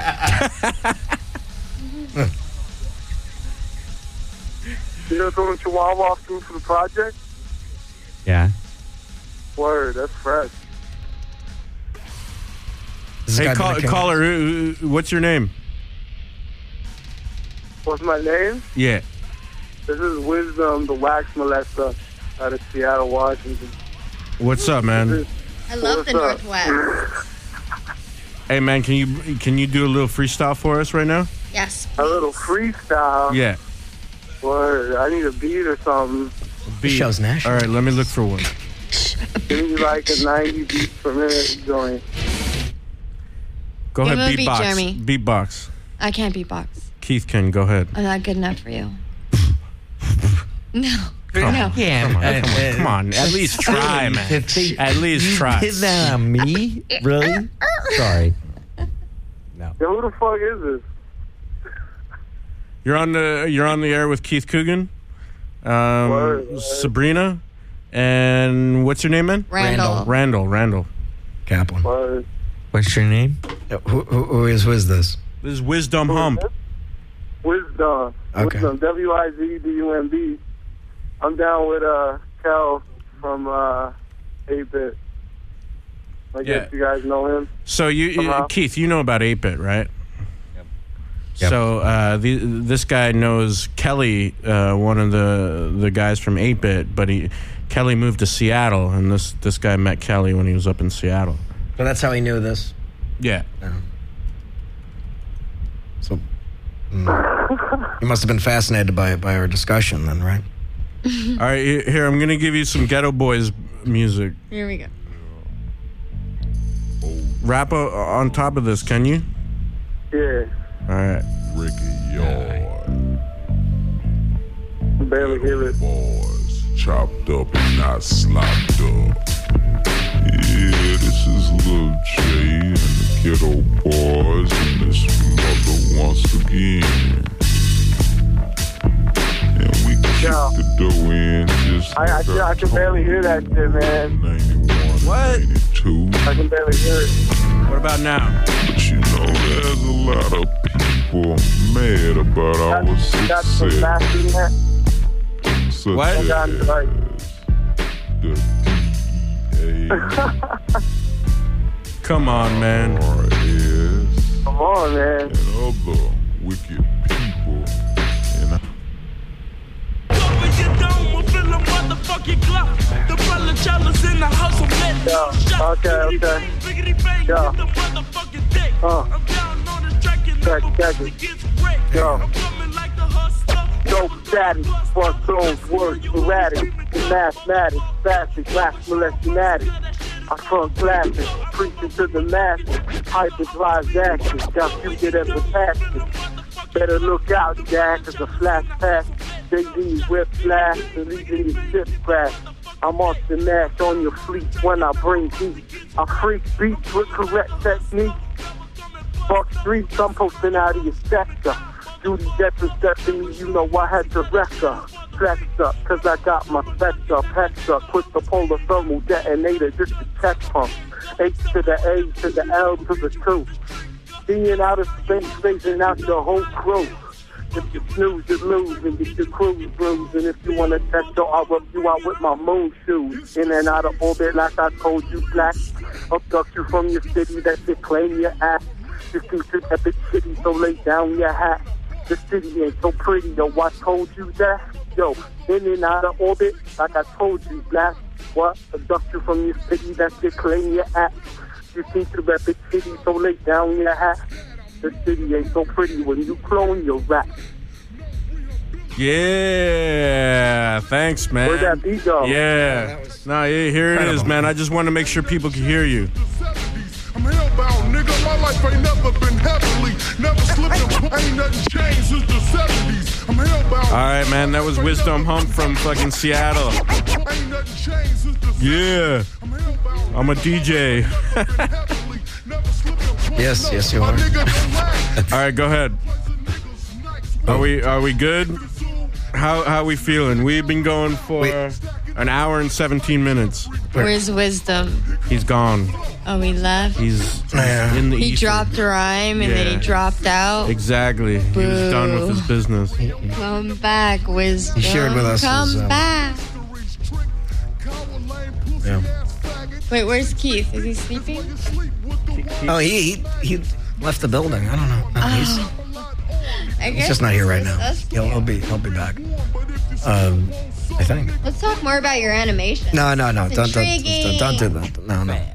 You ever throw a chihuahua through for the project?
Yeah.
Word, that's fresh.
This
Hey,
guy
call,
been a king.
caller, uh, uh, what's your name?
What's my name?
Yeah.
This is Wisdom, the wax molester out of Seattle, Washington.
What's up, man?
This is-
I love the
What's up?
Northwest.
Hey, man, can you can you do a little freestyle for us right now?
Yes.
A little freestyle.
Yeah.
Word. I need a beat or something.
Beat.
Show's national.
All right, let me look for one.
Give me like a ninety beats per minute joint.
Go
Give
ahead,
him a beat,
beatbox.
Jeremy.
Beatbox.
I can't beatbox.
Keith can. Go ahead.
I'm not good enough for you. No.
Come
no.
on. Yeah, come on,
uh,
come on,
uh,
come on. At least try, man. At least
you
try.
did that on me? Really? Sorry.
Yo, who the fuck is this?
You're on the you're on the air with Keith Coogan, um,
Word, word.
Sabrina, and what's your name, man?
Randall.
Randall. Randall.
Kaplan.
Word.
What's your name?
Uh, Who, who, who is who is this?
This is Wisdom Hump.
Wisdom.
Okay.
Wisdom. W I Z D U M B. I'm down with uh, Kel from uh, eight bit. I guess
Yeah.
you guys know him.
So you, you
Uh-huh.
Keith, you know about eight bit, right?
Yep.
So uh, the, this guy knows Kelly, uh, one of the the guys from eight bit, but he Kelly moved to Seattle, and this this guy met Kelly when he was up in Seattle.
So that's how he knew this.
Yeah.
Yeah. So mm, he must have been fascinated by by our discussion, then, right?
All right, he- here I'm gonna give you some Ghetto Boys music.
Here we go.
Rap o- on top of this, can you?
Yeah.
All right.
Ricky Yard.
Barely hear it.
Boys, chopped up and not slopped up. Yeah, this is Lil J and the Ghetto Boys and this mother once again. And we kick
Yo.
the dough in just
I, I,
like
I can barely hear that shit, man.
ninety-one,
What?
ninety-two.
I can barely hear it.
What about now?
But you know, there's a lot of people mad about our
Got some
success.
faster than that.
Such
What?
as
Got like,
the D E A
Come on, man.
R S
come on, man.
and other wicked people. And I
Yo, okay, okay. Yo. Uh. Check, check it. Yo. Dope status, fuck those words, erratic, in mathematics, fasting, glass molesting addict. I front glasses, preaching to the masses, hyperdrive action, got you get ever passion. Better look out, Jack, cause a flash pass, J D whip flash, and leaving your ship crash. I'm off the Nash on your fleet when I bring heat. I freak beats with correct technique. Fuck streets, I'm posting out of your sector. Judy Jetson stepped in, you know I had to wreck her. Flex up, cause I got my specs up, hex up, put the polar thermal detonator just to check pump. H to the A to the L to the two. Being out of space, phasing out your whole crew. If you snooze, you lose, and get your cruise bruised. And if you wanna test, so I'll rub you out with my moon shoes. In and out of orbit, like I told you, black. Abduct you from your city that you claim your ass. Your future epic city, so lay down your hat. The city ain't so pretty, yo, I told you that. Yo, in and out of orbit, like I told you, black. What? Abduct you from your city that you claim your ass. You future epic city, so lay down your hat. The city ain't so pretty when you clone your rap.
Yeah, thanks, man.
Where'd that beat go?
Yeah. No, yeah, here it is, man. I just want to make sure people can hear you.
I'm hellbound, nigga. My life ain't never been heavenly. Never slipped up. Ain't nothing changed since the seventies. I'm hellbound.
All right, man. That was Wisdom Hump from fucking Seattle.
Ain't nothing changed since the
Yeah. I'm a D J.
Yes, yes, you are.
All right, go ahead. Are we are we good? How how we feeling? We've been going for
Wait.
an hour and seventeen minutes.
Where's Wisdom?
He's gone.
Oh, he left?
He's
Yeah.
in the
He
ether.
dropped a rhyme and then he
Yeah.
dropped out.
Exactly. He was done with his business.
Come back, Wisdom.
He shared with us
Come
his, um,
back.
Yeah.
Wait, where's Keith? Is he sleeping?
Oh, he, he he left the building. I don't know. No, he's,
I
he's
guess
just not here right
this
now.
is us.
He'll, he'll be he'll be back. Um, I think.
Let's talk more about your animation.
No, no, no.
It's
Don't don't,
intriguing.
don't don't do that. No, no.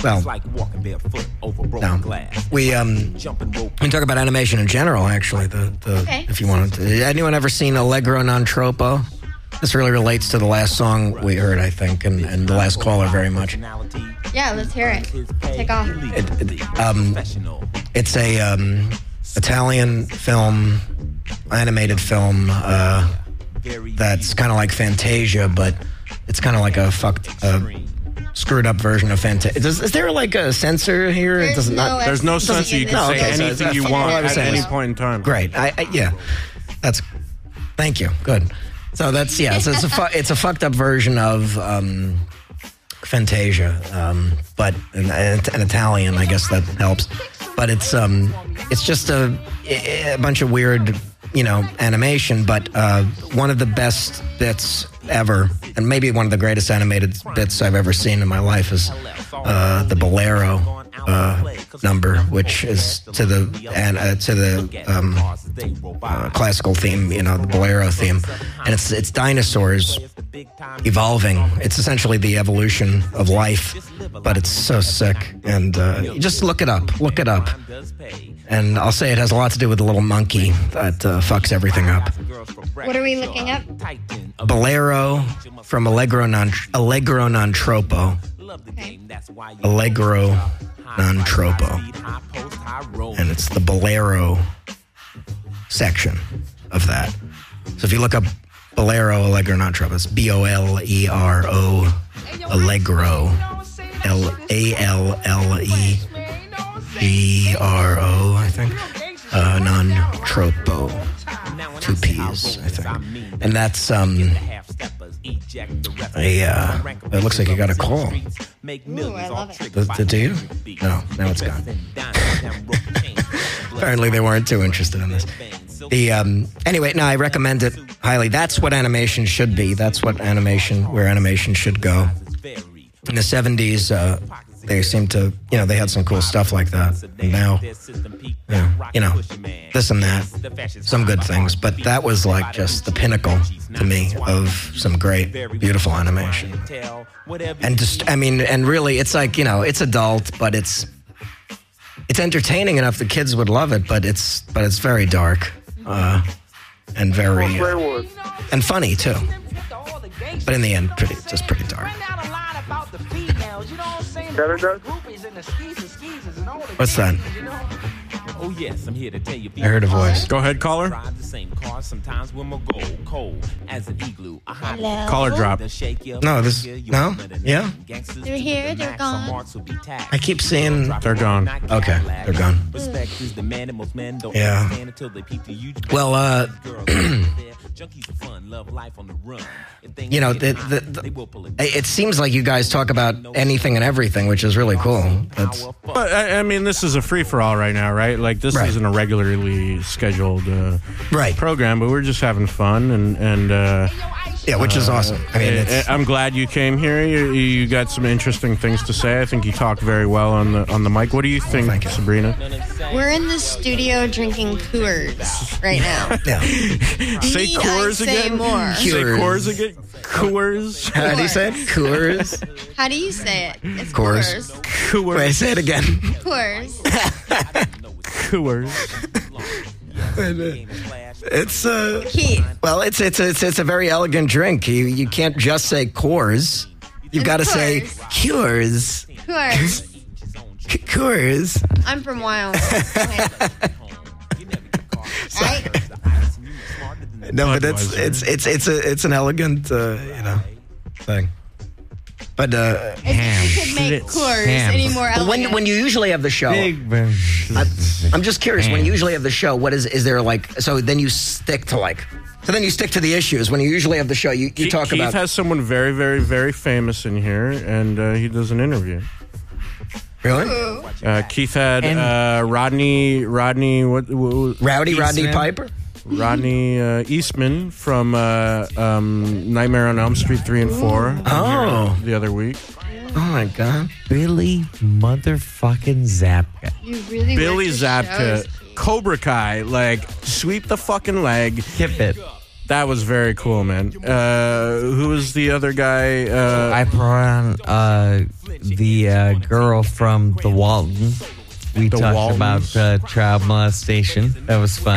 well, no. We um, we talk about animation in general. Actually, the, the
Okay.
if you wanted to. Anyone ever seen Allegro non troppo? This really relates to the last song we heard, I think, and, and the last caller very much.
Yeah, let's hear it. Take off.
It, it, um, it's a um, Italian film, animated film uh, that's kind of like Fantasia, but it's kind of like a fucked, uh, screwed up version of Fantasia. Is, is there like a censor here?
There's
it does
no
not.
There's no
Doesn't
censor. You
get
can
this.
say
No, okay, so
anything
it's-
you
that's
want
all I was
at
saying.
any point in time.
Great. I, I yeah, that's. Thank you. Good. So that's yeah. So it's a fu- it's a fucked up version of um, Fantasia, um, but in, in Italian, I guess that helps. But it's um, it's just a, a bunch of weird, you know, animation. But uh, one of the best bits ever, and maybe one of the greatest animated bits I've ever seen in my life, is uh, the Bolero uh, number, which is to the and uh, to the um, uh, classical theme, you know, the Bolero theme, and it's it's dinosaurs evolving. It's essentially the evolution of life, but it's so sick. And uh, you just look it up, look it up, and I'll say it has a lot to do with the little monkey that uh, fucks everything up.
What are we looking up?
Bolero from Allegro non Allegro non troppo.
Okay.
Allegro non troppo, and it's the Bolero section of that. So if you look up Bolero Allegro non troppo, it's B O L E R O Allegro L A L L E G R O, I think, uh, non troppo, two P's, I think, and that's um. A, uh, it looks like you got a call.
Ooh, I love it.
The, the, do you? No, now it's gone. Apparently they weren't too interested in this. The um, anyway, no, I recommend it highly. That's what animation should be. That's what animation, where animation should go. In the seventies, uh, they seemed to, you know, they had some cool stuff like that. And now, yeah, you know, this and that, some good things. But that was like just the pinnacle to me of some great, beautiful animation. And just, I mean, and really, it's like, you know, it's adult, but it's it's entertaining enough the kids would love it. But it's but it's very dark uh, and very uh, and funny too. But in the end, pretty just pretty dark. What's that?
Oh yes, I'm here to tell you.
I heard a voice.
Go ahead, caller.
Drive the same car sometimes when my gold cold as an igloo. I hide
Hello?
Caller drop.
No, this no, yeah.
They're here, they're gone.
I keep seeing
They're gone.
Okay, they're gone.
Respect is demanded. Most men don't
Yeah.
understand until they peep the huge.
Well, uh,
Junkies of fun, love life on the run. If they
you know,
get
the,
high,
the,
they
the,
will pull it.
it seems like you guys talk about anything and everything, which is really cool. That's
But I, I mean, this is a free for all right now, right? Like this
Right.
isn't a regularly scheduled uh,
right.
program, but we're just having fun and and. Uh,
Yeah, which is awesome. I mean, it's,
I'm glad you came here. You, you got some interesting things to say. I think you talked very well on the on the mic. What do you think,
thank you.
Sabrina?
We're in the studio drinking Coors right now.
yeah.
Say
Need I
Coors
say
again.
more?
Say
Coors.
Coors again. Coors.
How do you say it? Coors.
How do you say it? It's
Coors.
Coors.
Coors.
Wait, say it again.
Coors.
Coors.
It's uh,
Keith.
well, it's it's it's it's a very elegant drink. You you can't just say Coors. You've
It's
got to say
Coors.
Cures.
Coors.
C- Coors.
I'm from Wyoming. Okay. Right?
No, but it's
Budweiser.
it's it's it's a it's an elegant uh, you know thing. But uh,
If you could make Coors
Ham.
any more
but when
elegant.
when you usually have the show,
Big
I, I'm just curious. When you usually have the show, what is is there like? So then you stick to like. So then you stick to the issues. When you usually have the show, you, you
Keith,
talk
Keith
about.
has someone very, very, very famous in here, and uh, he does an interview.
Really?
Uh, Keith had
And-
uh, Rodney, Rodney, what, what
Rowdy Rodney
Eastman.
Piper.
Rodney uh, Eastman from uh, um, Nightmare on Elm Street three and four.
Oh.
The other week.
Oh my God.
Billy motherfucking Zapka.
You really
Billy
work your
Zabka,
shows, Keith.
Cobra Kai, like, sweep the fucking leg.
Tip it.
That was very cool, man. Uh, who was the other guy? Uh,
I brought on uh, the uh, girl from the Walton. We
The
talked
Waltons.
about uh, child molestation. That was fun.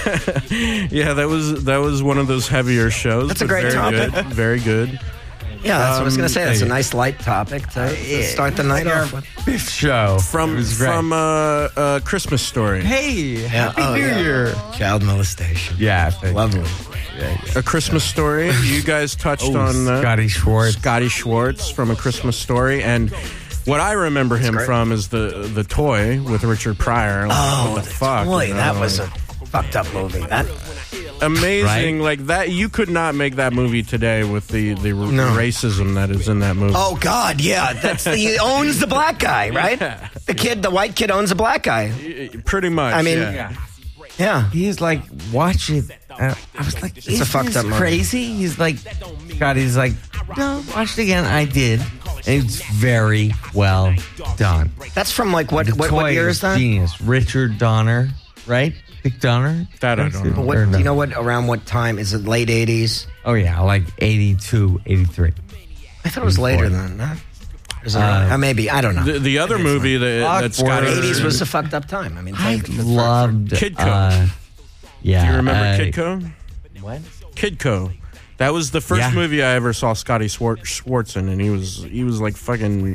yeah, that was that was one of those heavier shows.
That's a
but
great
very
topic.
Good, very good.
Yeah, that's what I was going to say. That's a
Um,
nice light topic to, to start the night off with.
Fifth show.
From from uh, uh, Christmas Story.
Hey,
Yeah,
Happy
oh,
New
yeah.
Year.
Child molestation.
Yeah, thank
Lovely.
A Christmas Story. You guys touched
Oh,
on that.
Scotty Schwartz.
Scotty Schwartz from A Christmas Story, and what I remember him
great.
from is the the toy with Richard Pryor. Like,
Oh,
what the, fuck?
boy,
you know?
that was a fucked up movie. That
amazing.
Right?
Like that, you could not make that movie today with the the r-
No.
racism that is in that movie.
Oh God, yeah, that's the, he owns the black guy, right? The kid, the white kid, owns the black guy.
Pretty much.
I mean,
yeah.
Yeah,
He's like, watch it. Uh, I was like,
It's a
isn't
fucked
this
up movie.
crazy? He's like, Scotty's like, no, watch it again. I did. And it's very well done.
that's from like what
The
what,
toy
what year is that?
Genius. Richard Donner, right? Dick Donner?
That I don't know.
What,
Or
do
no?
you know what? Around what time is it? Late eighties?
Oh, yeah, like eighty-two, eighty-three.
I thought it was later than that. Is it early? Uh, maybe I don't know.
The, the other movie that, that Scotty
eighties was a fucked up time. I mean,
I
think- for-
loved
Kidco.
Uh, yeah.
Do you remember
uh,
Kidco?
What?
Kidco. That was the first
Yeah.
movie I ever saw Scotty Swar- Schwartz in, and he was he was like fucking,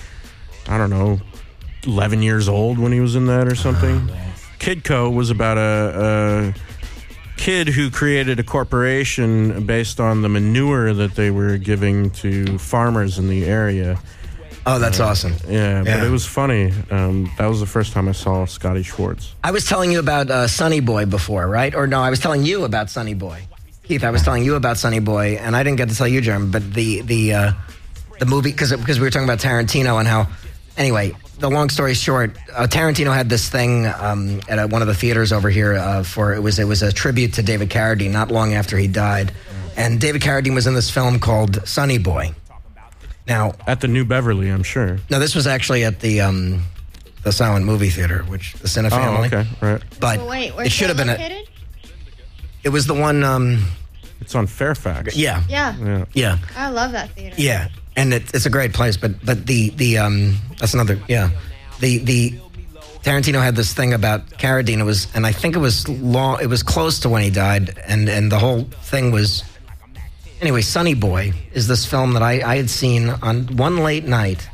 I don't know, eleven years old when he was in that or something. Kidco was about a, a kid who created a corporation based on the manure that they were giving to farmers in the area.
Oh, that's awesome.
Yeah, but
Yeah.
it was funny. Um, that was the first time I saw Scotty Schwartz.
I was telling you about uh, Sonny Boy before, right? Or no, I was telling you about Sonny Boy. Keith, I was telling you about Sonny Boy, and I didn't get to tell you, Jeremy, but the the uh, the movie, because because we were talking about Tarantino and how, anyway, the long story short, uh, Tarantino had this thing um, at uh one of the theaters over here uh, for, it was it was a tribute to David Carradine not long after he died. And David Carradine was in this film called Sonny Boy. Now,
at the New Beverly, I'm sure.
No, this was actually at the um, the Silent Movie Theater, which the Cine
Oh,
Family.
okay, right.
But
Oh, wait,
it
where's
should have
that
been a.
located?
It was the one. Um,
It's on Fairfax.
yeah,
Yeah.
Yeah.
yeah,
I love that theater.
yeah, and it, it's a great place. But but the the um, that's another. Yeah, the the Tarantino had this thing about Carradine. It was, and I think it was long. It was close to when he died, and and the whole thing was. Anyway, Sonny Boy is this film that I, I had seen on one late night.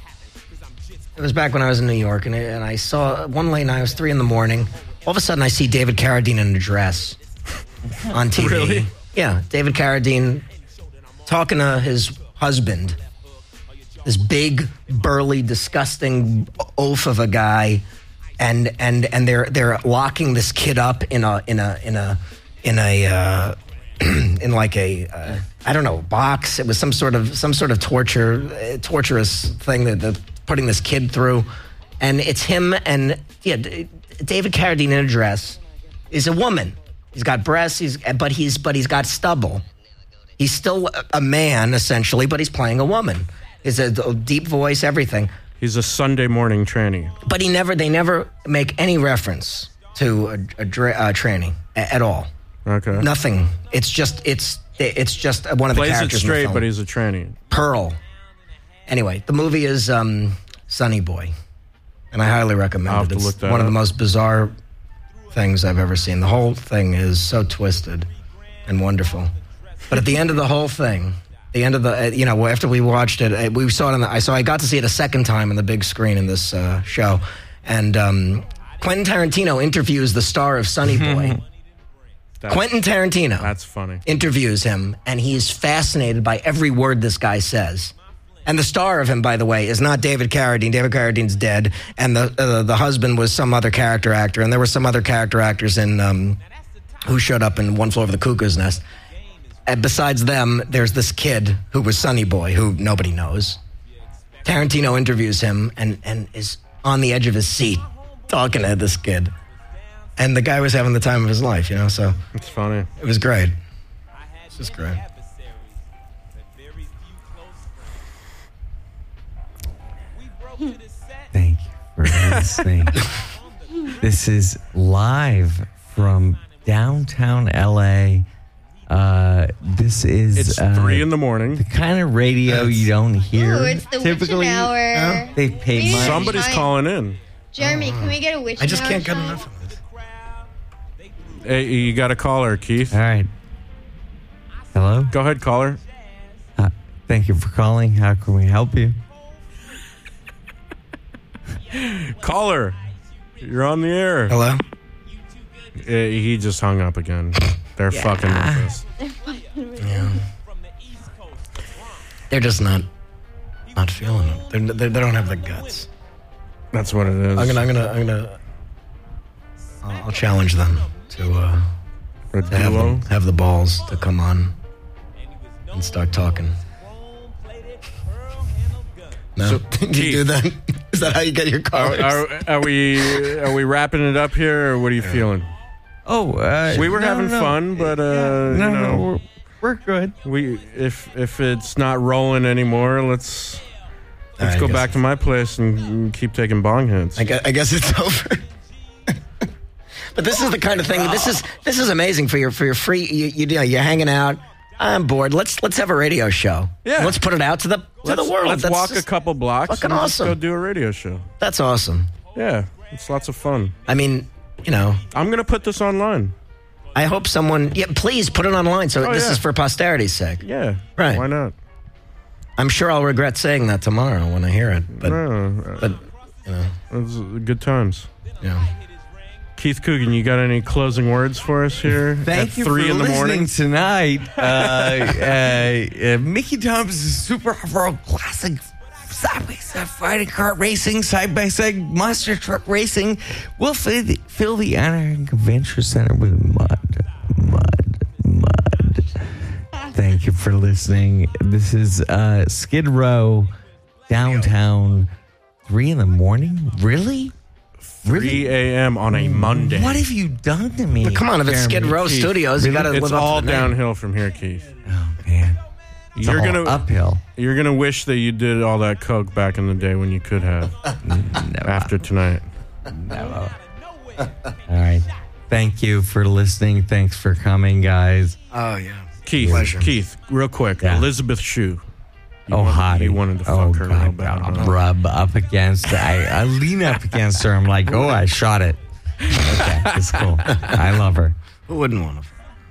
It was back when I was in New York, and, and I saw one late night. It was three in the morning. All of a sudden, I see David Carradine in a dress on T V.
Really?
Yeah, David Carradine talking to his husband, this big, burly, disgusting oaf of a guy, and and and they're they're locking this kid up in a in a in a in a uh, in like a uh, I don't know box. It was some sort of some sort of torture uh, torturous thing that they're putting this kid through, and it's him and yeah, D- David Carradine in a dress is a woman. He's got breasts. He's but he's but he's got stubble. He's still a- a man essentially, but he's playing a woman. He's a, a deep voice, everything.
He's a Sunday morning tranny.
But he never, they never make any reference to a, a, dra- uh, training a- at all.
Okay.
Nothing. It's just, it's, it's just one of the
Plays it
characters in the
straight,
film.
but he's a tranny.
Pearl. Anyway, the movie is um, Sonny Boy, and I highly recommend
I'll
it.
have to
It's
look that
one of
up.
the most bizarre things I've ever seen. The whole thing is so twisted and wonderful. But at the end of the whole thing, the end of the, uh, you know, after we watched it, uh, we saw it on the, I saw, I got to see it a second time on the big screen in this uh, show. And um, Quentin Tarantino interviews the star of Sonny Boy.
That's-
Quentin Tarantino
That's funny.
interviews him, and he's fascinated by every word this guy says. And the star of him, by the way, is not David Carradine. David Carradine's dead, and the uh, the husband was some other character actor, and there were some other character actors in um, who showed up in One Floor Over the Cuckoo's Nest. And besides them, there's this kid who was Sonny Boy, who nobody knows. Tarantino interviews him and, and is on the edge of his seat talking to this kid. And the guy was having the time of his life, you know, so
It's funny.
it was great. It's just great.
Thank you for listening. This is live from downtown L A. Uh, this is
It's
uh,
three in the morning.
The kind of radio you don't hear.
Ooh, it's the
typically.
witching hour.
They pay
Maybe
money.
Somebody's
Fine.
calling in.
Jeremy, can we get a witching
I just
hour
can't get
shot?
enough of this.
Hey, you got a caller, Keith.
All right. Hello.
Go ahead, caller.
Uh, thank you for calling. How can we help you?
Caller, you're on the air.
Hello?
Uh, he just hung up again. They're
Yeah.
fucking with us.
Yeah. They're just not not feeling it. They're, they're, they don't have the guts.
That's what it is.
I'm gonna, I'm gonna, I'm gonna. I'll, I'll challenge them to, uh,
A
to have,
duo?
them, have the balls to come on and start talking. No,
So,
did you do that? Is that how you get your
Are,
callers?
are, are we are we wrapping it up here, or what are you feeling?
Oh, uh,
We were
no,
having
no.
fun, but uh,
no,
you
no,
know,
we're, we're good.
we if if it's not rolling anymore, let's let's
I
go
guess
back to my place and, and keep taking bong hits.
I guess, I guess it's over. But this is the kind of thing. This is this is amazing for your for your free. You, you know, you're hanging out. I'm bored. Let's let's have a radio show.
Yeah.
Let's put it out to the to
let's,
the world.
Let's
That's
walk a
just-
couple blocks
fucking
and just
awesome.
go do a radio show.
That's awesome.
Yeah, it's lots of fun.
I mean, you know,
I'm gonna put this online.
I hope someone. Yeah, please put it online. So
Oh,
this
yeah.
is for posterity's sake.
Yeah,
Right.
Why not?
I'm sure I'll regret saying that tomorrow when I hear it. But
No,
but you know,
it's good times.
yeah.
Keith Coogan, you got any closing words for us here
Thank
at
you
three
for
in the
listening
morning?
tonight. Uh, uh, uh, Mickey Thomas' Super Off-Road Classic side-by-side fighting car racing, side-by-side monster truck racing will fill the, fill the Anaheim Convention Center with mud, mud, mud. Thank you for listening. This is uh, Skid Row, downtown, three in the morning? Really?
three a.m. on a Monday.
What have you done to me?
Well, come on, if it's Skid
Jeremy?
Row
Keith,
Studios, you got to
It's
live up
all
to the name.
downhill from here, Keith.
Oh, man. It's
You're
all
gonna
uphill.
You're gonna wish that you did all that coke back in the day when you could have. After tonight.
All right. Thank you for listening. Thanks for coming, guys.
Oh yeah.
Keith,
Pleasure.
Keith, real quick,
Yeah.
Elizabeth Shue. You
Oh,
wanted,
hottie.
You wanted to fuck
oh,
her
God,
real bad.
I'll
huh?
rub up against I, I lean up against her. I'm like, oh, I shot it. Okay, it's cool. I love her.
Who wouldn't want to?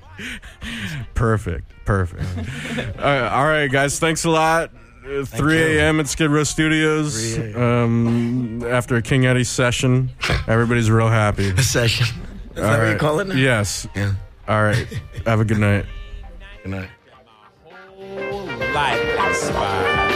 Perfect, perfect. uh, all right, guys, thanks a lot. Uh, three a.m. at Skid Row Studios. Um, after a King Eddie session, everybody's real happy.
A session. Is that
All
what you
right.
call it now?
Yes.
Yeah.
All right. Have a good night.
Good night.
Life is fine.